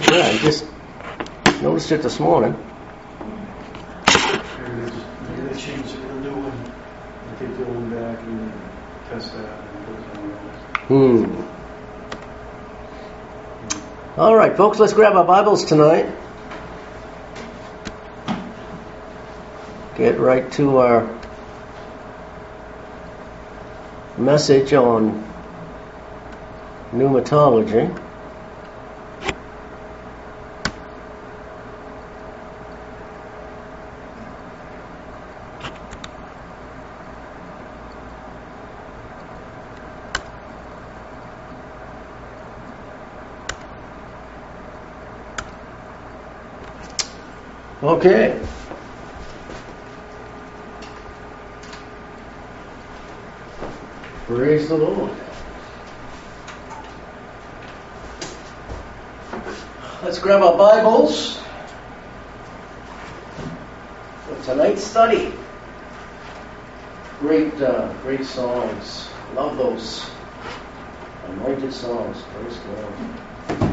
Yeah, I just noticed it this morning. Maybe they changed it to the new one. They take the old one back and test that and put it on the All right, folks, let's grab our Bibles tonight. Get right to our message on pneumatology. Okay. Praise the Lord. Let's grab our Bibles for tonight's study. Great songs. Love those anointed songs. Praise God.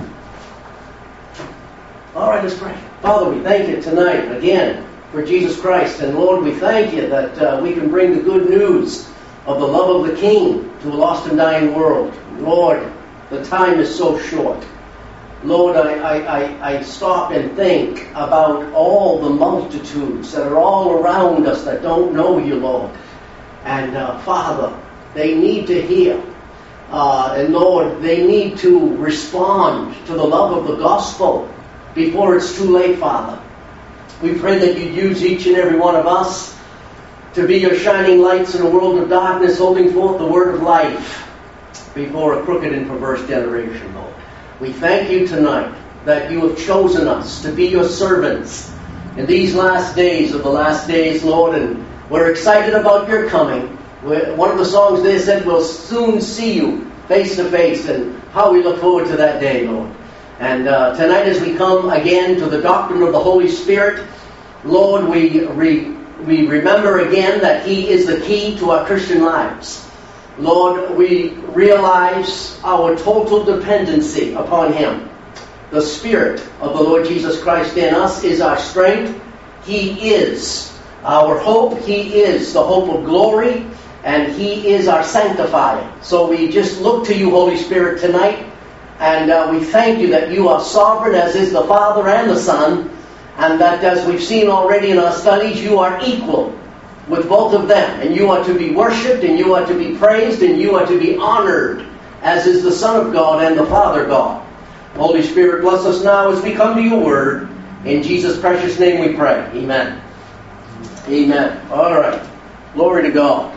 All right, let's pray. Father, we thank you tonight again for Jesus Christ. And Lord, we thank you that we can bring the good news of the love of the King to a lost and dying world. Lord, the time is so short. Lord, I stop and think about all the multitudes that are all around us that don't know you, Lord. And Father, they need to hear. And Lord, they need to respond to the love of the gospel before it's too late, Father. We pray that you use each and every one of us to be your shining lights in a world of darkness, holding forth the word of life before a crooked and perverse generation, Lord. We thank you tonight that you have chosen us to be your servants in these last days of the last days, Lord, and we're excited about your coming. One of the songs there said, we'll soon see you face to face, and how we look forward to that day, Lord. And tonight as we come again to the doctrine of the Holy Spirit, Lord, we remember again that He is the key to our Christian lives. Lord, we realize our total dependency upon Him. The Spirit of the Lord Jesus Christ in us is our strength. He is our hope. He is the hope of glory. And He is our sanctifier. So we just look to you, Holy Spirit, tonight. And we thank you that you are sovereign, as is the Father and the Son. And that, as we've seen already in our studies, you are equal with both of them. And you are to be worshipped, and you are to be praised, and you are to be honored, as is the Son of God and the Father God. Holy Spirit, bless us now as we come to your word. In Jesus' precious name we pray. Amen. Amen. All right. Glory to God.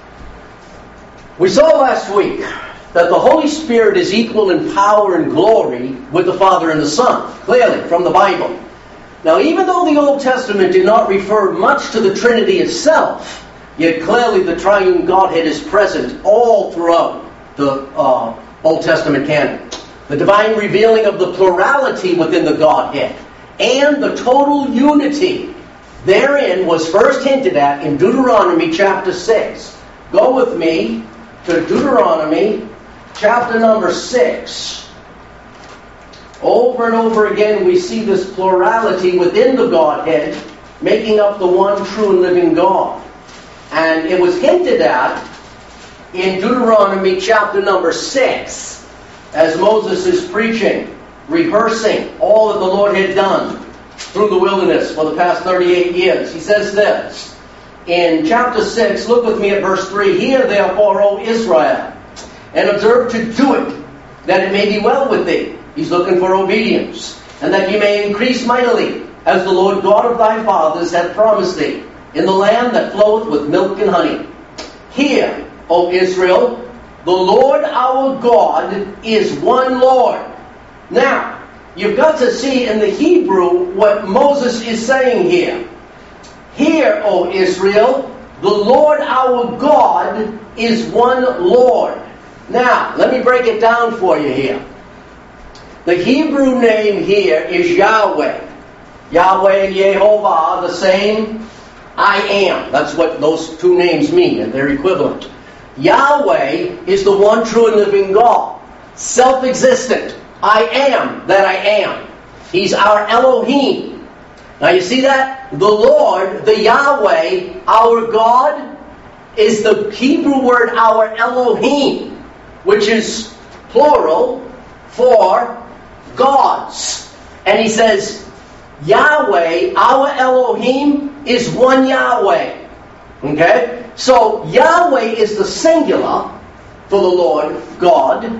We saw last week that the Holy Spirit is equal in power and glory with the Father and the Son, clearly from the Bible. Now, even though the Old Testament did not refer much to the Trinity itself, yet clearly the triune Godhead is present all throughout the Old Testament canon. The divine revealing of the plurality within the Godhead and the total unity therein was first hinted at in Deuteronomy chapter 6. Go with me to Deuteronomy chapter number 6. Over and over again we see this plurality within the Godhead making up the one true and living God. And it was hinted at in Deuteronomy chapter number 6 as Moses is preaching, rehearsing all that the Lord had done through the wilderness for the past 38 years. He says this in chapter 6, look with me at verse 3. Hear therefore, O Israel, and observe to do it, that it may be well with thee. He's looking for obedience. And that ye may increase mightily, as the Lord God of thy fathers hath promised thee, in the land that floweth with milk and honey. Hear, O Israel, the Lord our God is one Lord. Now, you've got to see in the Hebrew what Moses is saying here. Hear, O Israel, the Lord our God is one Lord. Now, let me break it down for you here. The Hebrew name here is Yahweh. Yahweh and Yehovah are the same. I am. That's what those two names mean, and they're equivalent. Yahweh is the one true and living God. Self-existent. I am that I am. He's our Elohim. Now you see that? The Lord, the Yahweh, our God, is the Hebrew word our Elohim, which is plural for gods. And he says, Yahweh, our Elohim, is one Yahweh. Okay? So Yahweh is the singular for the Lord God.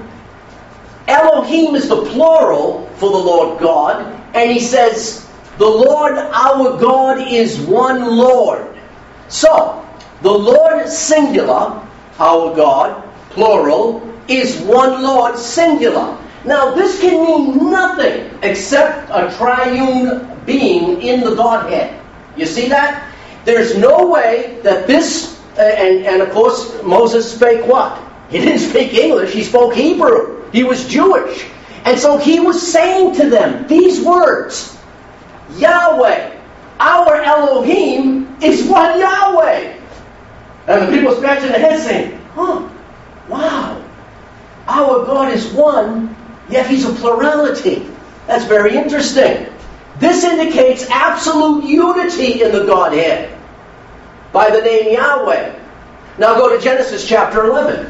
Elohim is the plural for the Lord God. And he says, the Lord our God is one Lord. So, the Lord singular, our God, plural, is one Lord singular. Now, this can mean nothing except a triune being in the Godhead. You see that? There's no way that this, and of course, Moses spake what? He didn't speak English, he spoke Hebrew. He was Jewish. And so he was saying to them these words, Yahweh, our Elohim, is one Yahweh. And the people scratching their heads saying, wow, our God is one, yet he's a plurality. That's very interesting. This indicates absolute unity in the Godhead by the name Yahweh. Now go to Genesis chapter 11.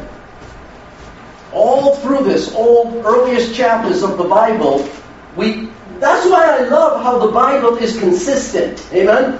All through this, earliest chapters of the Bible, that's why I love how the Bible is consistent. Amen?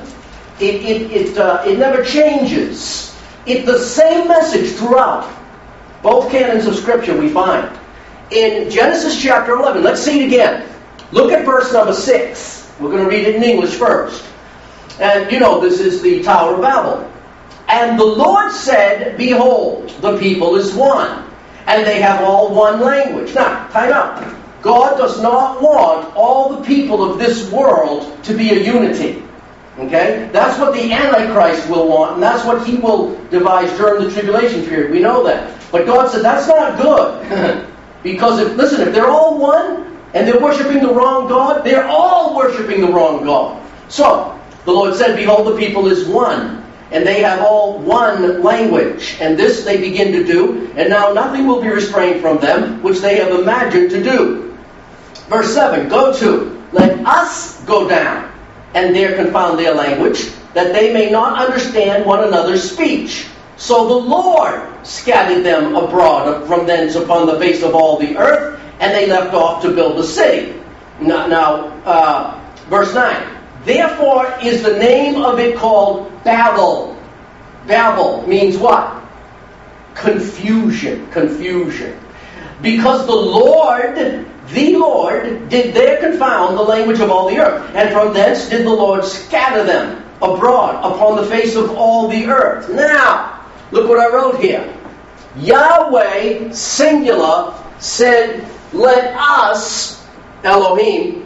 It never changes. It's the same message throughout. Both canons of Scripture we find. In Genesis chapter 11, let's see it again. Look at verse number 6. We're going to read it in English first. And you know, this is the Tower of Babel. And the Lord said, behold, the people is one, and they have all one language. Now, time out. God does not want all the people of this world to be a unity. Okay? That's what the Antichrist will want, and that's what he will devise during the tribulation period. We know that. But God said, that's not good. Because if they're all one, and they're worshiping the wrong God, they're all worshiping the wrong God. So, the Lord said, behold, the people is one, and they have all one language. And this they begin to do, and now nothing will be restrained from them, which they have imagined to do. Verse 7, go to, let us go down, and there confound their language, that they may not understand one another's speech. So the Lord scattered them abroad from thence upon the face of all the earth, and they left off to build a city. Now, verse 9. Therefore is the name of it called Babel. Babel means what? Confusion. Because the Lord did there confound the language of all the earth. And from thence did the Lord scatter them abroad upon the face of all the earth. Now, look what I wrote here. Yahweh, singular, said, let us, Elohim,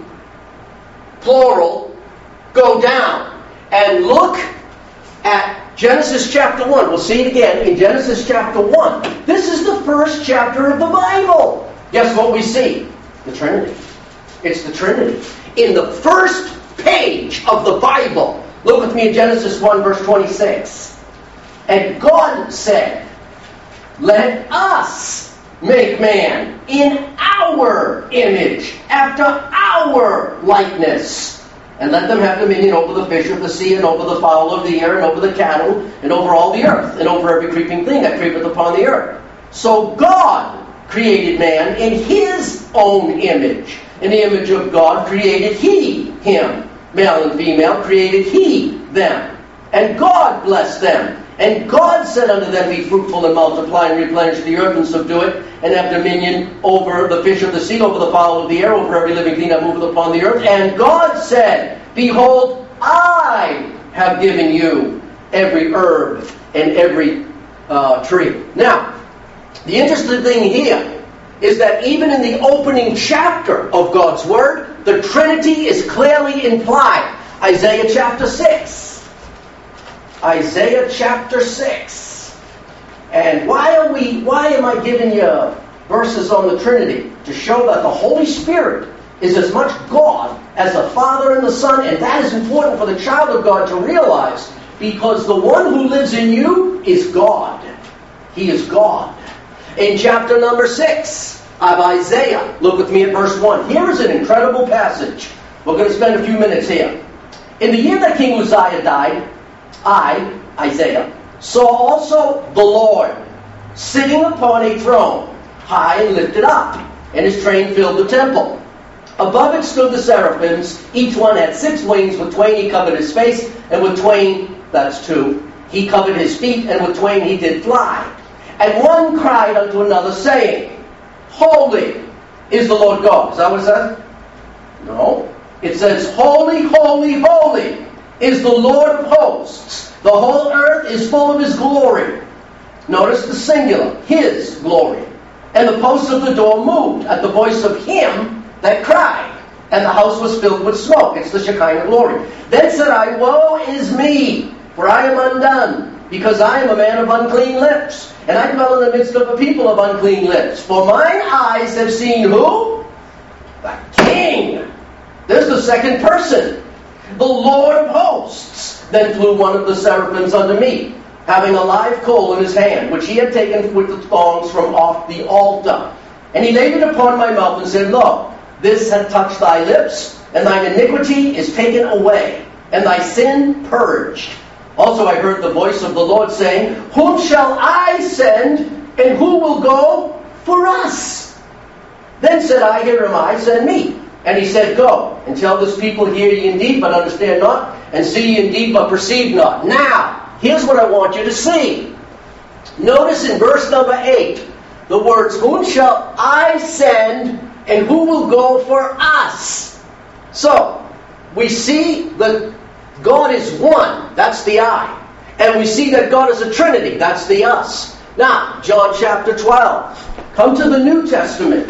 plural, go down. And look at Genesis chapter 1. We'll see it again in Genesis chapter 1. This is the first chapter of the Bible. Guess what we see? The Trinity. It's the Trinity. In the first page of the Bible, look with me in Genesis 1 verse 26. And God said, let us make man in our image, after our likeness. And let them have dominion over the fish of the sea, and over the fowl of the air, and over the cattle, and over all the earth, and over every creeping thing that creepeth upon the earth. So God created man in his own image. In the image of God created he him. Male and female created he them. And God blessed them. And God said unto them, be fruitful and multiply and replenish the earth and subdue it, and have dominion over the fish of the sea, over the fowl of the air, over every living thing that moveth upon the earth. And God said, behold, I have given you every herb and every tree. Now, the interesting thing here is that even in the opening chapter of God's Word, the Trinity is clearly implied. Isaiah chapter 6. Isaiah chapter 6. And why am I giving you verses on the Trinity? To show that the Holy Spirit is as much God as the Father and the Son, and that is important for the child of God to realize, because the one who lives in you is God. He is God. In chapter number 6 of Isaiah, look with me at verse 1. Here is an incredible passage. We're going to spend a few minutes here. In the year that King Uzziah died, I, Isaiah, saw also the Lord sitting upon a throne, high and lifted up, and his train filled the temple. Above it stood the seraphims. Each one had 6 wings. With twain he covered his face, and with twain, that's 2, he covered his feet, and with twain he did fly. And one cried unto another, saying, Holy is the Lord God. Is that what it says? No. It says, Holy, holy, holy is the Lord of hosts. The whole earth is full of his glory. Notice the singular, his glory. And the posts of the door moved at the voice of him that cried, and the house was filled with smoke. It's the Shekinah glory. Then said I, Woe is me, for I am undone, because I am a man of unclean lips, and I dwell in the midst of a people of unclean lips. For mine eyes have seen who? The King. There's the second person, the Lord of hosts. Then flew one of the seraphims unto me, having a live coal in his hand, which he had taken with the thongs from off the altar. And he laid it upon my mouth and said, Lo, this hath touched thy lips, and thine iniquity is taken away, and thy sin purged. Also I heard the voice of the Lord saying, Whom shall I send, and who will go for us? Then said I, Here am I, send me. And he said, Go, and tell this people, hear ye indeed, but understand not, and see ye indeed, but perceive not. Now, here's what I want you to see. Notice in verse number 8, the words, Whom shall I send, and who will go for us? So, we see that God is one, that's the I. And we see that God is a Trinity, that's the us. Now, John chapter 12. Come to the New Testament.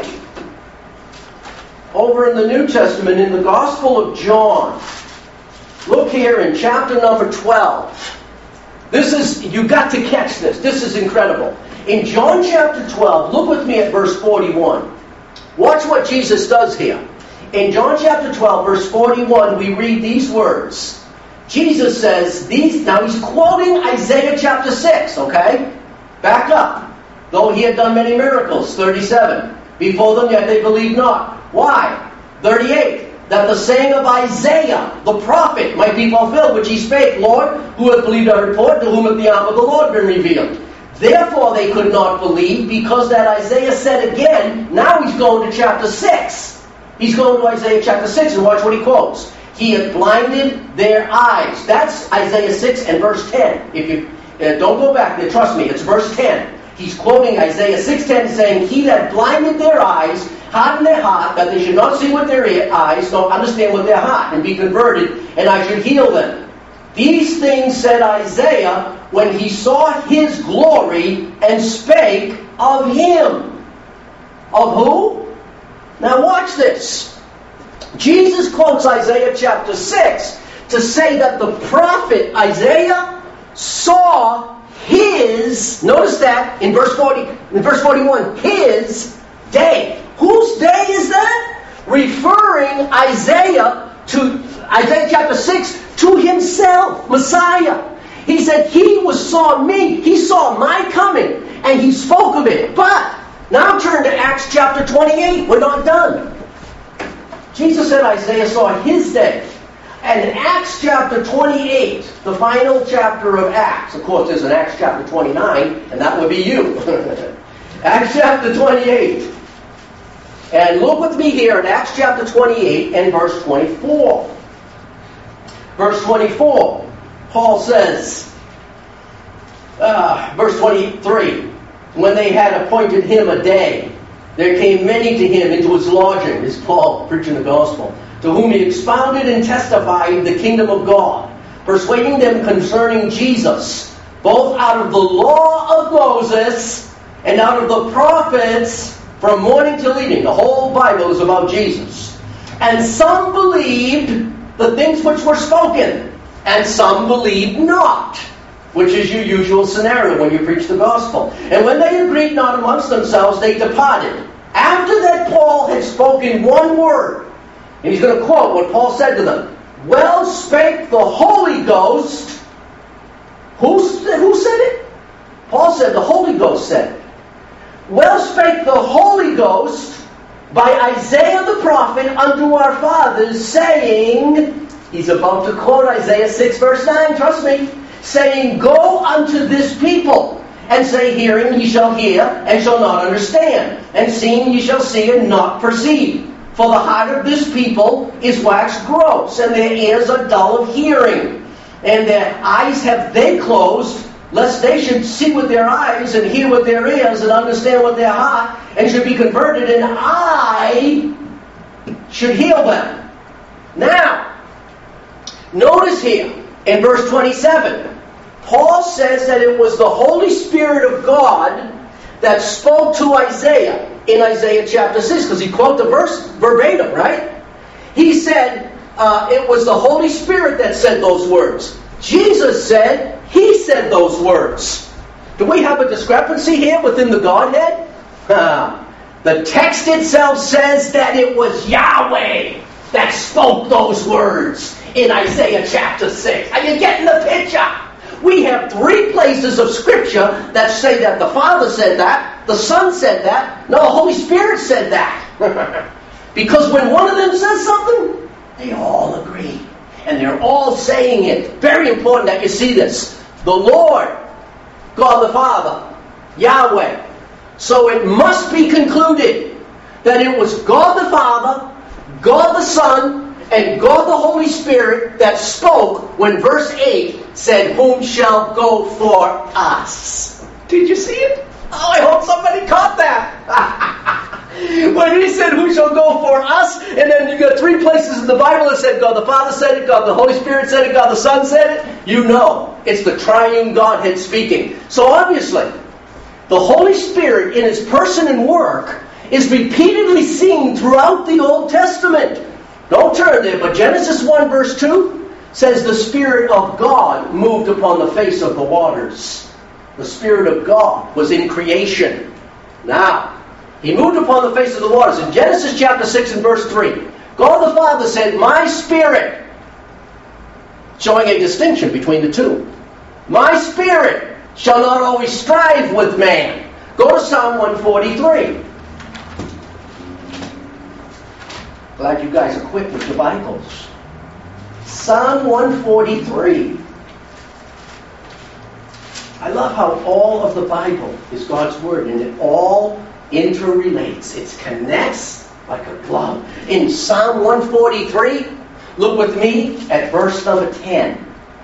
Over in the New Testament, in the Gospel of John, look here in chapter number 12. This is, you got to catch this. This is incredible. In John chapter 12, look with me at verse 41. Watch what Jesus does here. In John chapter 12, verse 41, we read these words. Jesus says, now he's quoting Isaiah chapter 6, okay? Back up. Though he had done many miracles, 37. Before them yet they believed not. Why? 38. That the saying of Isaiah, the prophet, might be fulfilled, which he spake, Lord, who hath believed our report, to whom hath the arm of the Lord been revealed? Therefore they could not believe, because that Isaiah said again, now he's going to chapter 6. He's going to Isaiah chapter 6, and watch what he quotes. He hath blinded their eyes. That's Isaiah 6 and verse 10. If you don't go back there, trust me, it's verse 10. He's quoting Isaiah 6:10, saying, He that blinded their eyes, hardened their heart, that they should not see with their eyes, nor understand with their heart, and be converted, and I should heal them. These things said Isaiah when he saw his glory and spake of him. Of who? Now watch this. Jesus quotes Isaiah chapter 6 to say that the prophet Isaiah saw his, notice that in verse 41, his day. Whose day is that? Referring Isaiah chapter 6 to himself, Messiah. He said, He saw me, he saw my coming, and he spoke of it. But, now turn to Acts chapter 28. We're not done. Jesus said Isaiah saw his day. And in Acts chapter 28, the final chapter of Acts, of course there's an Acts chapter 29, and that would be you. Acts chapter 28. And look with me here at Acts chapter 28 and verse 24. Verse 24, Paul says, verse 23, when they had appointed him a day, there came many to him into his lodging, is Paul preaching the gospel, to whom he expounded and testified the kingdom of God, persuading them concerning Jesus, both out of the law of Moses and out of the prophets, from morning till evening. The whole Bible is about Jesus. And some believed the things which were spoken, and some believed not, which is your usual scenario when you preach the gospel. And when they agreed not amongst themselves, they departed. After that Paul had spoken one word, and he's going to quote what Paul said to them. Well spake the Holy Ghost. Who said it? Paul said the Holy Ghost said it. Well spake the Holy Ghost by Isaiah the prophet unto our fathers, saying, he's about to quote Isaiah 6 verse 9, trust me, saying, go unto this people, and say, hearing ye shall hear, and shall not understand, and seeing ye shall see, and not perceive. For the heart of this people is waxed gross, and their ears are dull of hearing, and their eyes have they closed, lest they should see with their eyes, and hear with their ears, and understand with their heart, and should be converted, and I should heal them. Now, notice here, in verse 27, Paul says that it was the Holy Spirit of God that spoke to Isaiah in Isaiah chapter 6, because he quoted the verse verbatim, right? He said it was the Holy Spirit that said those words. Jesus said he said those words. Do we have a discrepancy here within the Godhead? The text itself says that it was Yahweh that spoke those words in Isaiah chapter 6. Are you getting the picture? We have 3 places of Scripture that say that the Father said that, the Son said that, no, the Holy Spirit said that. Because when one of them says something, they all agree. And they're all saying it. Very important that you see this. The Lord, God the Father, Yahweh. So it must be concluded that it was God the Father, God the Son, and God the Holy Spirit that spoke when verse 8 said, whom shall go for us? Did you see it? Oh, I hope somebody caught that. When he said, who shall go for us? And then you got 3 places in the Bible that said God the Father said it, God the Holy Spirit said it, God the Son said it. You know, it's the triune Godhead speaking. So obviously, the Holy Spirit in His person and work is repeatedly seen throughout the Old Testament. Don't turn there, but Genesis 1 verse 2 says the Spirit of God moved upon the face of the waters. The Spirit of God was in creation. Now, He moved upon the face of the waters. In Genesis chapter 6 and verse 3, God the Father said, my Spirit, showing a distinction between the two. My Spirit shall not always strive with man. Go to Psalm 143. Glad you guys are quick with your Bibles. Psalm 143. I love how all of the Bible is God's Word, and it all interrelates. It connects like a glove. In Psalm 143, look with me at verse number 10.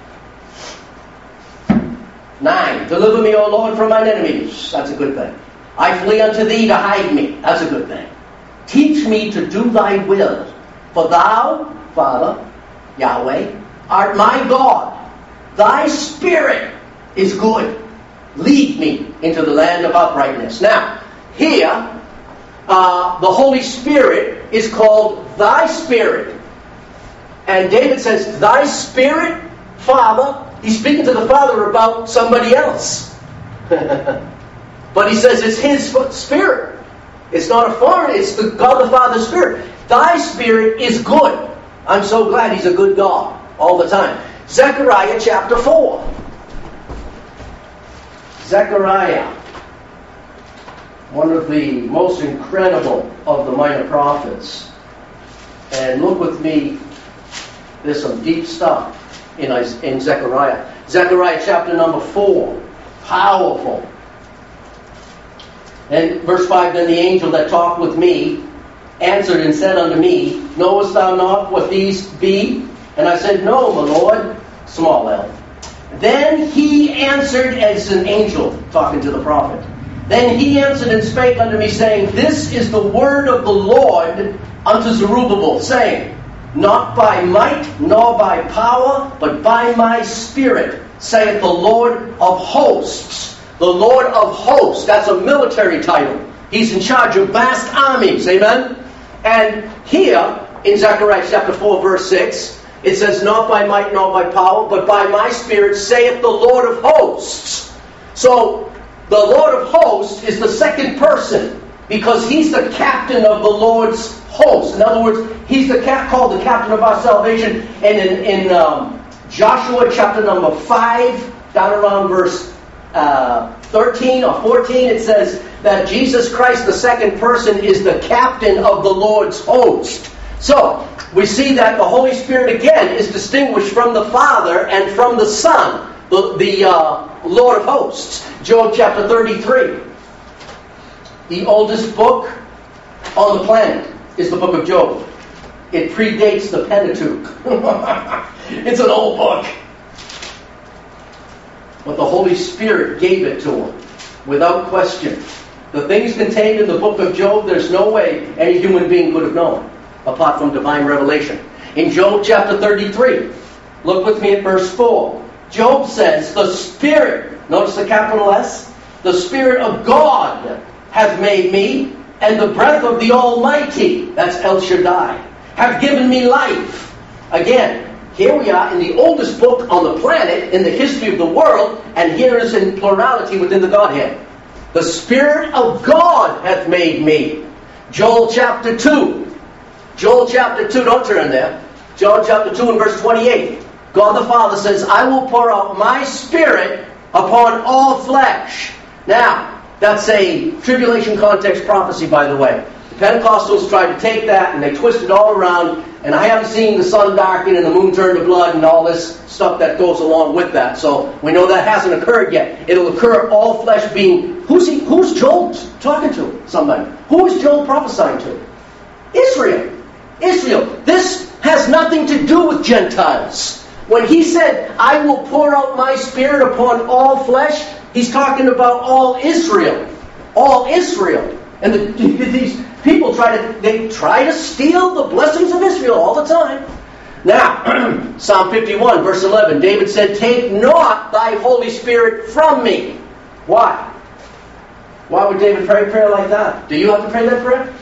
9. Deliver me, O Lord, from mine enemies. That's a good thing. I flee unto Thee to hide me. That's a good thing. Teach me to do Thy will. For Thou, Father, Yahweh, art my God. Thy Spirit is good. Lead me into the land of uprightness. Now, here, the Holy Spirit is called Thy Spirit. And David says, Thy Spirit, Father. He's speaking to the Father about somebody else. But he says it's His Spirit. It's not a foreign, it's the God the Father's Spirit. Thy Spirit is good. I'm so glad He's a good God all the time. Zechariah chapter 4. Zechariah, one of the most incredible of the minor prophets. And look with me, there's some deep stuff in Zechariah. Zechariah chapter number 4. Powerful. And verse 5, then the angel that talked with me answered and said unto me, knowest thou not what these be? And I said, no, my Lord, small l. Then he answered, as an angel talking to the prophet. Then he answered and spake unto me, saying, this is the word of the Lord unto Zerubbabel, saying, not by might nor by power, but by my Spirit, saith the Lord of hosts. The Lord of hosts, that's a military title. He's in charge of vast armies, amen? And here, in Zechariah chapter 4, verse 6, it says, not by might nor by power, but by my Spirit, saith the Lord of hosts. So, the Lord of hosts is the second person, because He's the captain of the Lord's host. In other words, He's called the captain of our salvation. And in Joshua chapter number 5, down around verse 13 or 14, it says that Jesus Christ, the second person, is the captain of the Lord's host. So, we see that the Holy Spirit again is distinguished from the Father and from the Son, the Lord of hosts. Job chapter 33. The oldest book on the planet is the book of Job. It predates the Pentateuch. It's an old book. But the Holy Spirit gave it to him, without question. The things contained in the book of Job, there's no way any human being could have known, apart from divine revelation. In Job chapter 33, look with me at verse 4. Job says, the Spirit, notice the capital S, the Spirit of God hath made me, and the breath of the Almighty, that's El Shaddai, have given me life. Again, here we are in the oldest book on the planet, in the history of the world, and here is in plurality within the Godhead. The Spirit of God hath made me. Joel chapter 2. Joel chapter 2, don't turn there. Joel chapter 2 and verse 28. God the Father says, I will pour out my Spirit upon all flesh. Now, that's a tribulation context prophecy, by the way. The Pentecostals tried to take that and they twisted it all around, and I haven't seen the sun darken and the moon turn to blood and all this stuff that goes along with that. So we know that hasn't occurred yet. It'll occur, all flesh being... Who's Joel talking to? Somebody. Who is Joel prophesying to? Israel. Israel. This has nothing to do with Gentiles. When he said, I will pour out my Spirit upon all flesh, he's talking about all Israel. All Israel. And these people try to steal the blessings of Israel all the time. Now, Psalm 51, verse 11, David said, take not thy Holy Spirit from me. Why? Why would David pray a prayer like that? Do you have to pray that prayer?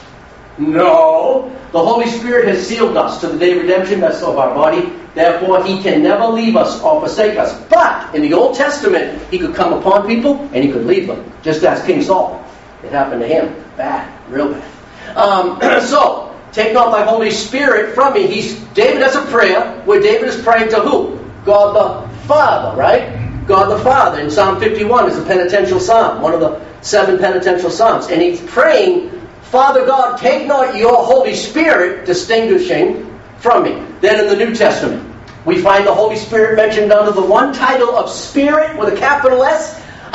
No. The Holy Spirit has sealed us to the day of redemption, that's of our body. Therefore, He can never leave us or forsake us. But, in the Old Testament, He could come upon people and He could leave them. Just as King Saul. It happened to him. Bad. Real bad. So, take not thy Holy Spirit from me. David has a prayer where David is praying to who? God the Father, right? God the Father. In Psalm 51 is a penitential psalm. One of the 7 penitential psalms. And he's praying, Father God, take not your Holy Spirit, distinguishing from me. Then in the New Testament, we find the Holy Spirit mentioned under the one title of Spirit with a capital S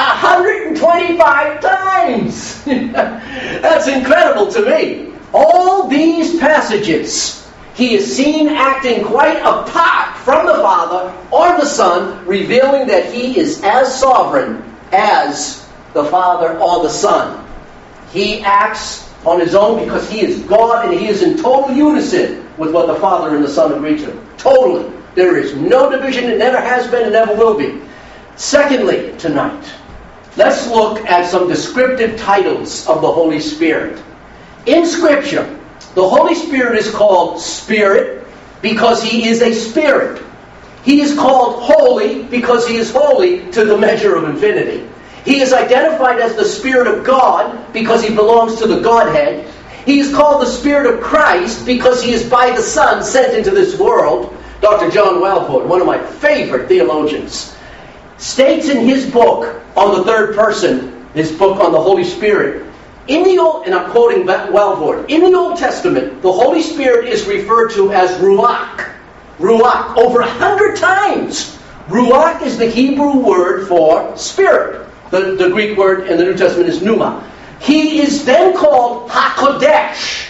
125 times. That's incredible to me. All these passages, He is seen acting quite apart from the Father or the Son, revealing that He is as sovereign as the Father or the Son. He acts on His own because He is God and He is in total unison with what the Father and the Son agreed to. Totally. There is no division. It never has been and never will be. Secondly, tonight, let's look at some descriptive titles of the Holy Spirit. In Scripture, the Holy Spirit is called Spirit because He is a Spirit. He is called Holy because He is holy to the measure of infinity. He is identified as the Spirit of God because He belongs to the Godhead. He is called the Spirit of Christ because He is by the Son sent into this world. Dr. John Walvoord, one of my favorite theologians, states in his book on the third person, his book on the Holy Spirit, in the Old, and I'm quoting Walvoord, in the Old Testament, the Holy Spirit is referred to as Ruach. Ruach, over 100 times. Ruach is the Hebrew word for spirit. The Greek word in the New Testament is pneuma. He is then called HaKodesh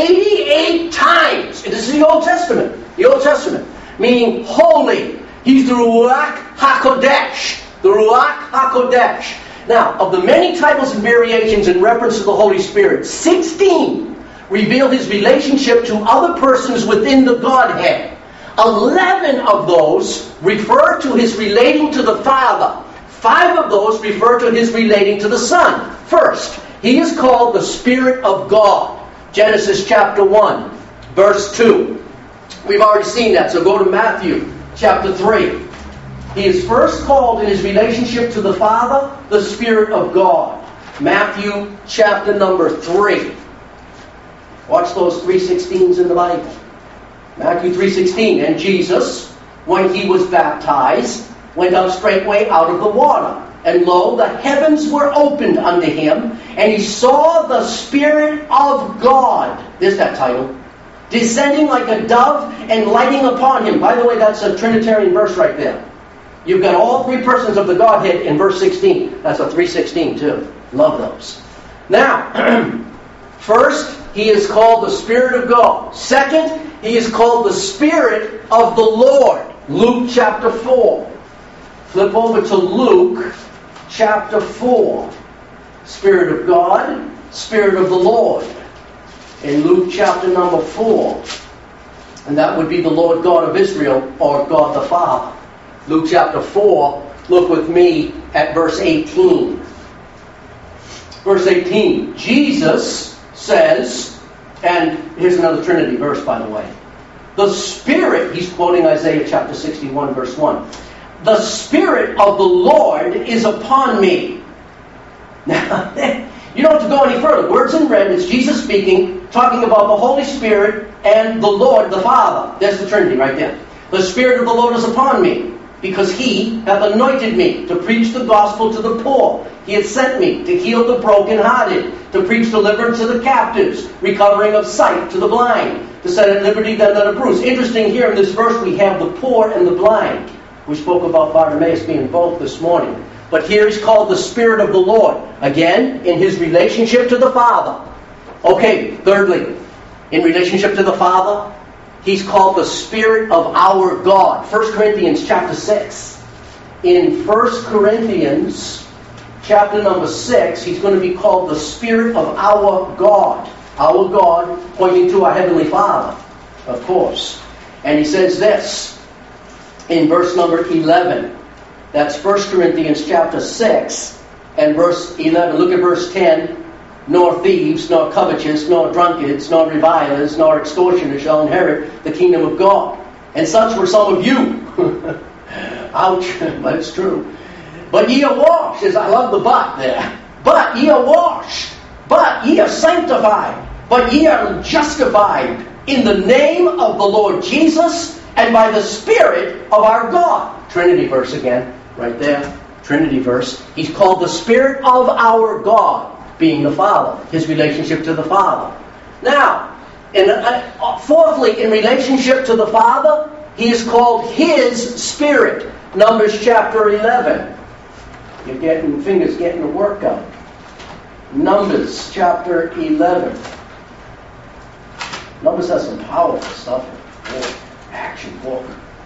88 times. This is the Old Testament. The Old Testament. Meaning holy. He's the Ruach HaKodesh. The Ruach HaKodesh. Now, of the many titles and variations in reference to the Holy Spirit, 16 reveal His relationship to other persons within the Godhead. 11 of those refer to His relating to the Father. 5 of those refer to His relating to the Son. First, He is called the Spirit of God. Genesis chapter 1, verse 2. We've already seen that, so go to Matthew chapter 3. He is first called in His relationship to the Father, the Spirit of God. Matthew chapter number 3. Watch those 3:16s in the Bible. Matthew 3:16. And Jesus, when He was baptized, went up straightway out of the water. and lo, the heavens were opened unto him, and he saw the Spirit of God, there's that title, descending like a dove and lighting upon him. By the way, that's a Trinitarian verse right there. You've got all three persons of the Godhead in verse 16. That's a 3:16 too. Love those. Now, first, he is called the Spirit of God. Second, he is called the Spirit of the Lord. Luke chapter 4. Flip over to Luke chapter 4. Spirit of God, Spirit of the Lord. In Luke chapter number 4. And that would be the Lord God of Israel, or God the Father. Luke chapter 4, look with me at verse 18. Verse 18, Jesus says, and here's another Trinity verse, by the way. The Spirit, he's quoting Isaiah chapter 61, verse 1. The Spirit of the Lord is upon me. Now, you don't have to go any further. Words in red, it's Jesus speaking, talking about the Holy Spirit and the Lord, the Father. There's the Trinity right there. The Spirit of the Lord is upon me, because he hath anointed me to preach the gospel to the poor. He hath sent me to heal the brokenhearted, to preach deliverance to the captives, recovering of sight to the blind, to set at liberty them that are bruised. Interesting, here in this verse we have the poor and the blind. We spoke about Bartimaeus being both this morning. But here he's called the Spirit of the Lord. Again, in his relationship to the Father. Okay, thirdly, in relationship to the Father, he's called the Spirit of our God. 1 Corinthians chapter 6. In 1 Corinthians chapter number 6, he's going to be called the Spirit of our God. Our God, pointing to our Heavenly Father, of course. And he says this in verse number 11. That's 1 Corinthians chapter 6 and verse 11. Look at verse 10. Nor thieves, nor covetous, nor drunkards, nor revilers, nor extortioners shall inherit the kingdom of God. And such were some of you. Ouch, but it's true. But ye are washed, as I love the but there. But ye are washed, but ye are sanctified, but ye are justified in the name of the Lord Jesus and by the Spirit of our God. Trinity verse again, right there. Trinity verse. He's called the Spirit of our God, being the Father, his relationship to the Father. Now, fourthly, in relationship to the Father, he is called his Spirit. Numbers chapter 11. You're getting fingers getting the workout. Numbers chapter 11. Numbers has some powerful stuff. Action book.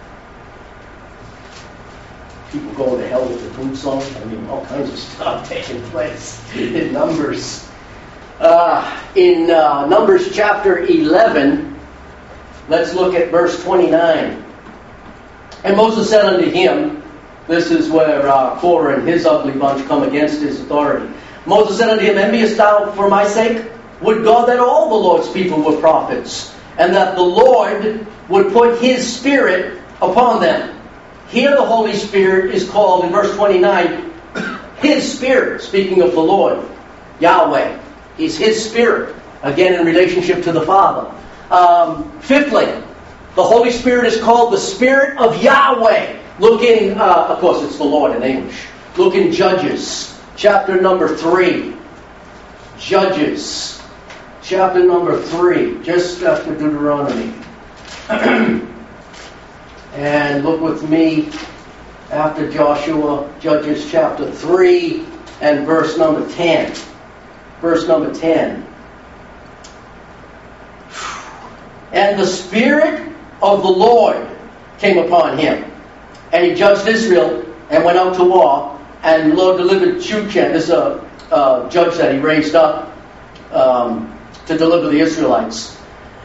People going to hell with the boots on. I mean, all kinds of stuff taking place in Numbers. In Numbers chapter 11, let's look at verse 29. And Moses said unto him, this is where Korah and his ugly bunch come against his authority. Moses said unto him, enviest thou for my sake? Would God that all the Lord's people were prophets, and that the Lord would put his Spirit upon them. Here the Holy Spirit is called, in verse 29, his Spirit, speaking of the Lord, Yahweh. He's his Spirit, again in relationship to the Father. Fifthly, the Holy Spirit is called the Spirit of Yahweh. Look in, of course it's the Lord in English. Look in Judges, chapter number 3. Judges, chapter number 3, just after Deuteronomy. And look with me after Joshua, Judges chapter 3 and verse number 10. Verse number 10. And the Spirit of the Lord came upon him, and he judged Israel and went out to war, and the Lord delivered Shushan. This is a judge that he raised up to deliver the Israelites.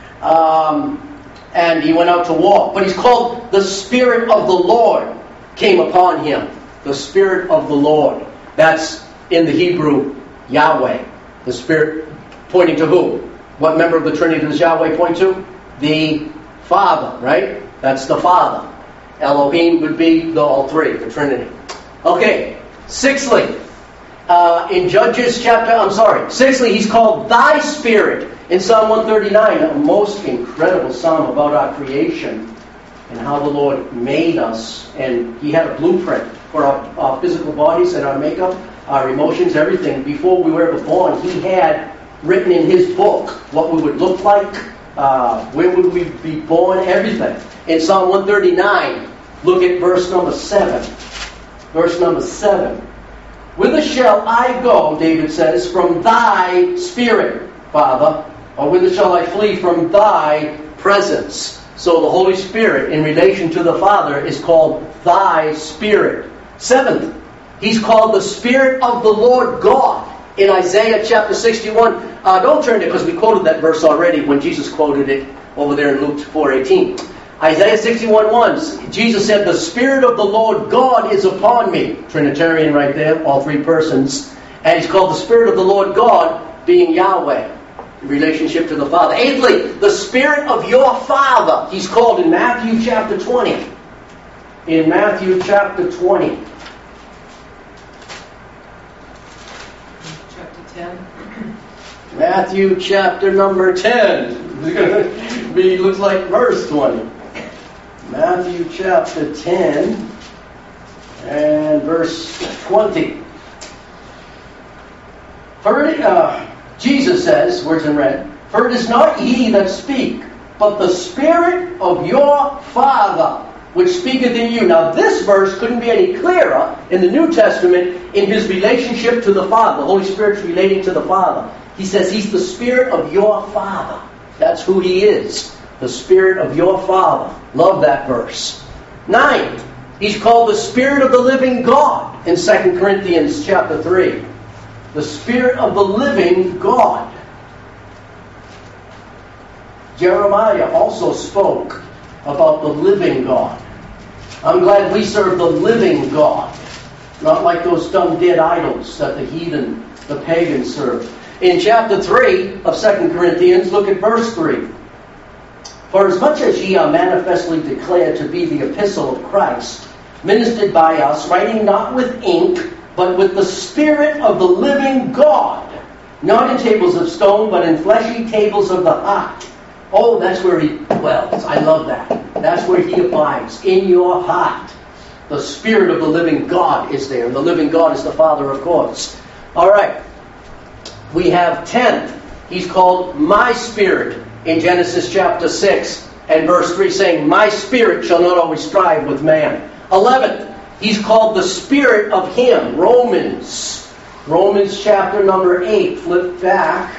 And he went out to war. But he's called the Spirit of the Lord came upon him. The Spirit of the Lord. That's in the Hebrew, Yahweh. The Spirit pointing to who? What member of the Trinity does Yahweh point to? The Father, right? That's the Father. Elohim would be the all three, the Trinity. Okay, sixthly, sixthly, he's called thy Spirit. In Psalm 139, a most incredible psalm about our creation and how the Lord made us. And he had a blueprint for our physical bodies and our makeup, our emotions, everything. Before we were ever born, He had written in His book what we would look like, where would we be born, everything. In Psalm 139, look at verse number 7. Verse number 7. Whither shall I go, David says, from Thy Spirit, Father? Or whither shall I flee from Thy presence? So the Holy Spirit, in relation to the Father, is called Thy Spirit. 7th, He's called the Spirit of the Lord God. In Isaiah chapter 61, don't turn there because we quoted that verse already when Jesus quoted it over there in Luke 4:18. Isaiah 61:1, Jesus said, the Spirit of the Lord God is upon me. Trinitarian right there, all three persons. And He's called the Spirit of the Lord God, being Yahweh, in relationship to the Father. 8thly, the Spirit of your Father. He's called in Matthew chapter 20. In Matthew chapter 20. Chapter 10. Matthew chapter number 10. It looks like verse 20. Matthew chapter 10 and verse 20. Jesus says, words in red, for it is not ye that speak, but the Spirit of your Father, which speaketh in you. Now this verse couldn't be any clearer in the New Testament in His relationship to the Father. The Holy Spirit's relating to the Father. He says He's the Spirit of your Father. That's who He is. The Spirit of your Father. Love that verse. 9. He's called the Spirit of the living God in 2 Corinthians chapter 3. The Spirit of the living God. Jeremiah also spoke about the living God. I'm glad we serve the living God, not like those dumb dead idols that the heathen, the pagans serve. In chapter 3 of 2 Corinthians, look at verse 3. For as much as ye are manifestly declared to be the epistle of Christ, ministered by us, writing not with ink, but with the Spirit of the living God, not in tables of stone, but in fleshy tables of the heart. Oh, that's where He dwells. I love that. That's where He abides, in your heart. The Spirit of the living God is there. And the living God is the Father, of course. All right. We have 10th. He's called My Spirit in Genesis chapter 6 and verse 3, saying, My spirit shall not always strive with man. 11th. He's called the Spirit of Him. Romans chapter number 8. Flip back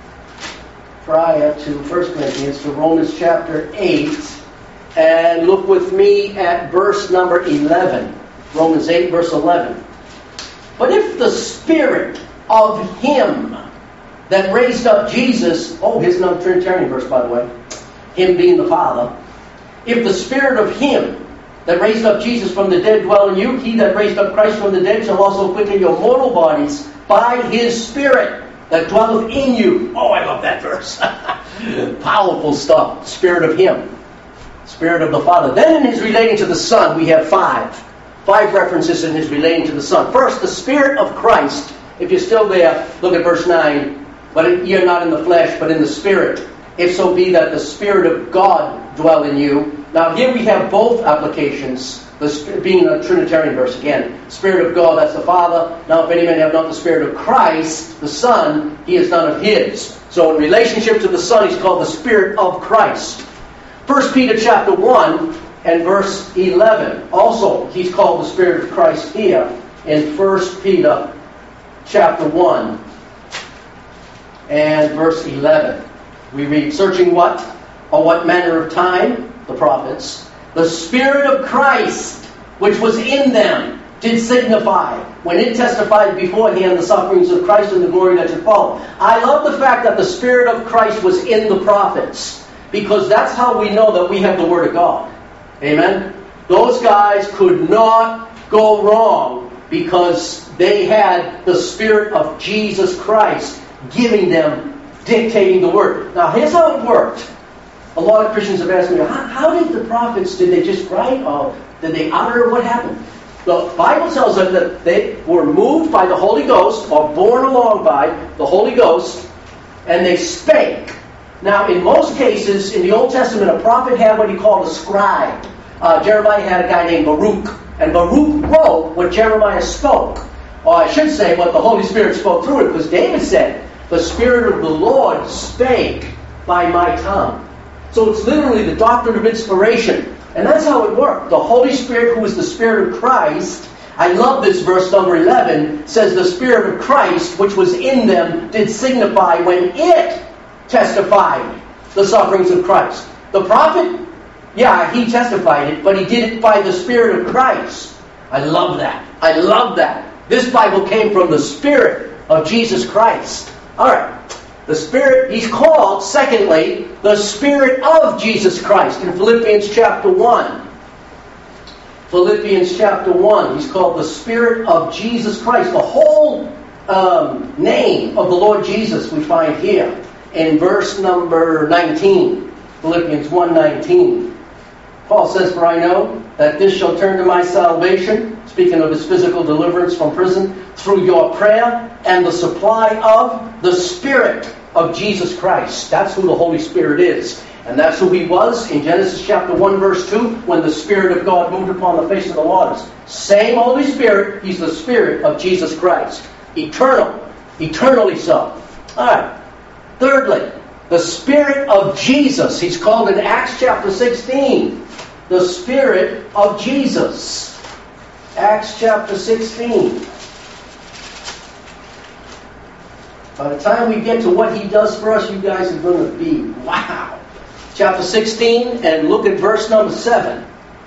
prior to 1 Corinthians to Romans chapter 8 and look with me at verse number 11. Romans 8 verse 11. But if the Spirit of Him that raised up Jesus, here's another Trinitarian verse by the way, Him being the Father. If the Spirit of Him that raised up Jesus from the dead dwell in you, He that raised up Christ from the dead shall also quicken your mortal bodies by His Spirit that dwelleth in you. Oh, I love that verse. Powerful stuff. Spirit of Him. Spirit of the Father. Then in His relating to the Son, we have 5 references in His relating to the Son. First, the Spirit of Christ. If you're still there, look at verse 9. But ye are not in the flesh, but in the Spirit. If so be that the Spirit of God dwell in you. Now here we have both applications. Being a Trinitarian verse again. Spirit of God, that's the Father. Now if any man have not the Spirit of Christ, the Son, he is none of His. So in relationship to the Son, He's called the Spirit of Christ. 1 Peter chapter 1 and verse 11. Also, He's called the Spirit of Christ here in 1 Peter chapter 1 and verse 11. We read, searching what? Or what manner of time? The prophets. The Spirit of Christ, which was in them, did signify, when it testified beforehand the sufferings of Christ and the glory that should follow. I love the fact that the Spirit of Christ was in the prophets, because that's how we know that we have the Word of God. Amen? Those guys could not go wrong because they had the Spirit of Jesus Christ giving them, dictating the Word. Now here's how it worked. A lot of Christians have asked me, how did the prophets, did they just write or did they utter? What happened? The Bible tells us that they were moved by the Holy Ghost or borne along by the Holy Ghost and they spake. Now in most cases in the Old Testament a prophet had what he called a scribe. Jeremiah had a guy named Baruch And Baruch wrote what Jeremiah spoke. Or I should say what the Holy Spirit spoke through it, because David said, the Spirit of the Lord spake by my tongue. So it's literally the doctrine of inspiration. And that's how it worked. The Holy Spirit, who is the Spirit of Christ, I love this verse number 11, says the Spirit of Christ, which was in them, did signify when it testified the sufferings of Christ. The prophet, yeah, he testified it, but he did it by the Spirit of Christ. I love that. I love that. This Bible came from the Spirit of Jesus Christ. All right. The Spirit, he's called, secondly, the Spirit of Jesus Christ in Philippians chapter 1. Philippians chapter 1, he's called the Spirit of Jesus Christ. The whole name of the Lord Jesus we find here in verse number 19. Philippians 1:19. Paul says, for I know that this shall turn to my salvation, speaking of his physical deliverance from prison, through your prayer and the supply of the Spirit of Jesus Christ. That's who the Holy Spirit is. And that's who he was in Genesis chapter 1 verse 2 when the Spirit of God moved upon the face of the waters. Same Holy Spirit, he's the Spirit of Jesus Christ. Eternal. Eternally so. Alright. Thirdly, the Spirit of Jesus. He's called in Acts chapter 16. The Spirit of Jesus. Acts chapter 16. By the time we get to what he does for us, you guys are going to be, wow. Chapter 16, and look at verse number 7.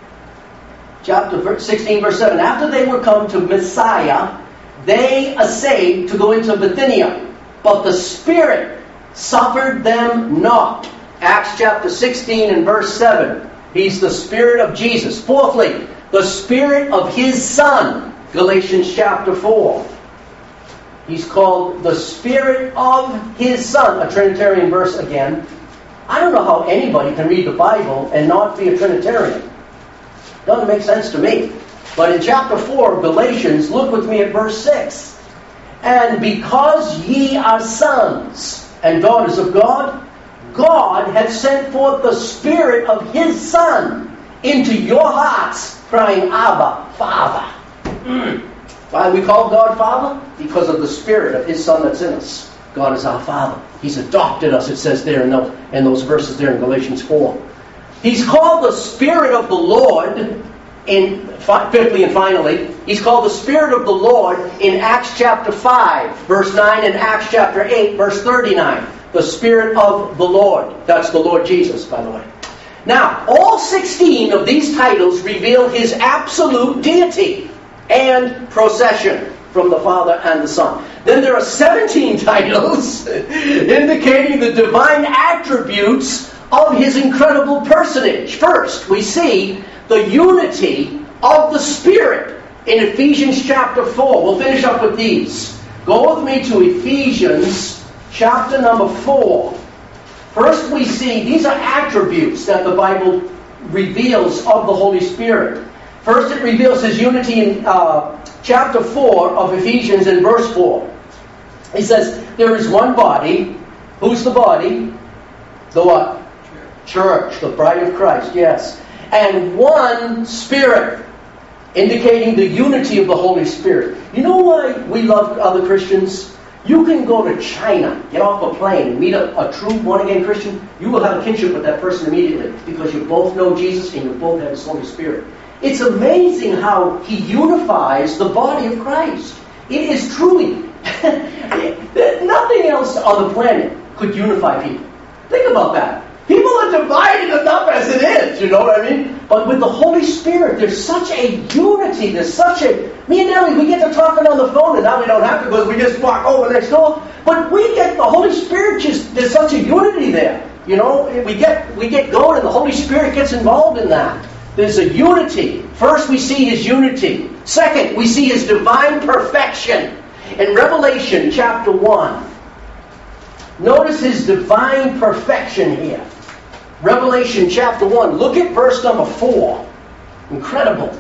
Chapter 16, verse 7. After they were come to Messiah, they essayed to go into Bithynia, but the Spirit suffered them not. Acts chapter 16 and verse 7. He's the Spirit of Jesus. Fourthly, the Spirit of His Son. Galatians chapter 4. He's called the Spirit of His Son. A Trinitarian verse again. I don't know how anybody can read the Bible and not be a Trinitarian. Doesn't make sense to me. But in chapter 4 of Galatians, look with me at verse 6. And because ye are sons and daughters of God, God hath sent forth the Spirit of His Son into your hearts, crying, Abba, Father. Why do we call God Father? Because of the Spirit of His Son that's in us. God is our Father. He's adopted us, it says there in those verses there in Galatians 4. He's called the Spirit of the Lord, fifthly and finally, He's called the Spirit of the Lord in Acts chapter 5, verse 9, and Acts chapter 8, verse 39. The Spirit of the Lord. That's the Lord Jesus, by the way. Now, all 16 of these titles reveal His absolute deity and procession from the Father and the Son. Then there are 17 titles indicating the divine attributes of His incredible personage. First, we see the unity of the Spirit in Ephesians chapter 4. We'll finish up with these. Go with me to Ephesians chapter number 4. First we see, these are attributes that the Bible reveals of the Holy Spirit. First it reveals His unity in chapter 4 of Ephesians in verse 4. He says, there is one body. Who's the body? The what? Church, the bride of Christ, yes. And one Spirit, indicating the unity of the Holy Spirit. You know why we love other Christians? You can go to China, get off a plane, and meet a true born-again Christian. You will have a kinship with that person immediately because you both know Jesus and you both have His Holy Spirit. It's amazing how He unifies the body of Christ. It is truly, nothing else on the planet could unify people. Think about that. People are divided enough as it is, you know what I mean? But with the Holy Spirit, there's such a unity, there's such a... Me and Ellie, we get to talking on the phone, and now we don't have to because we just walk over next door. But we get the Holy Spirit, there's such a unity there. You know, we get going, and the Holy Spirit gets involved in that. There's a unity. First, we see His unity. Second, we see His divine perfection. In Revelation chapter 1, notice His divine perfection here. Revelation chapter 1. Look at verse number 4. Incredible.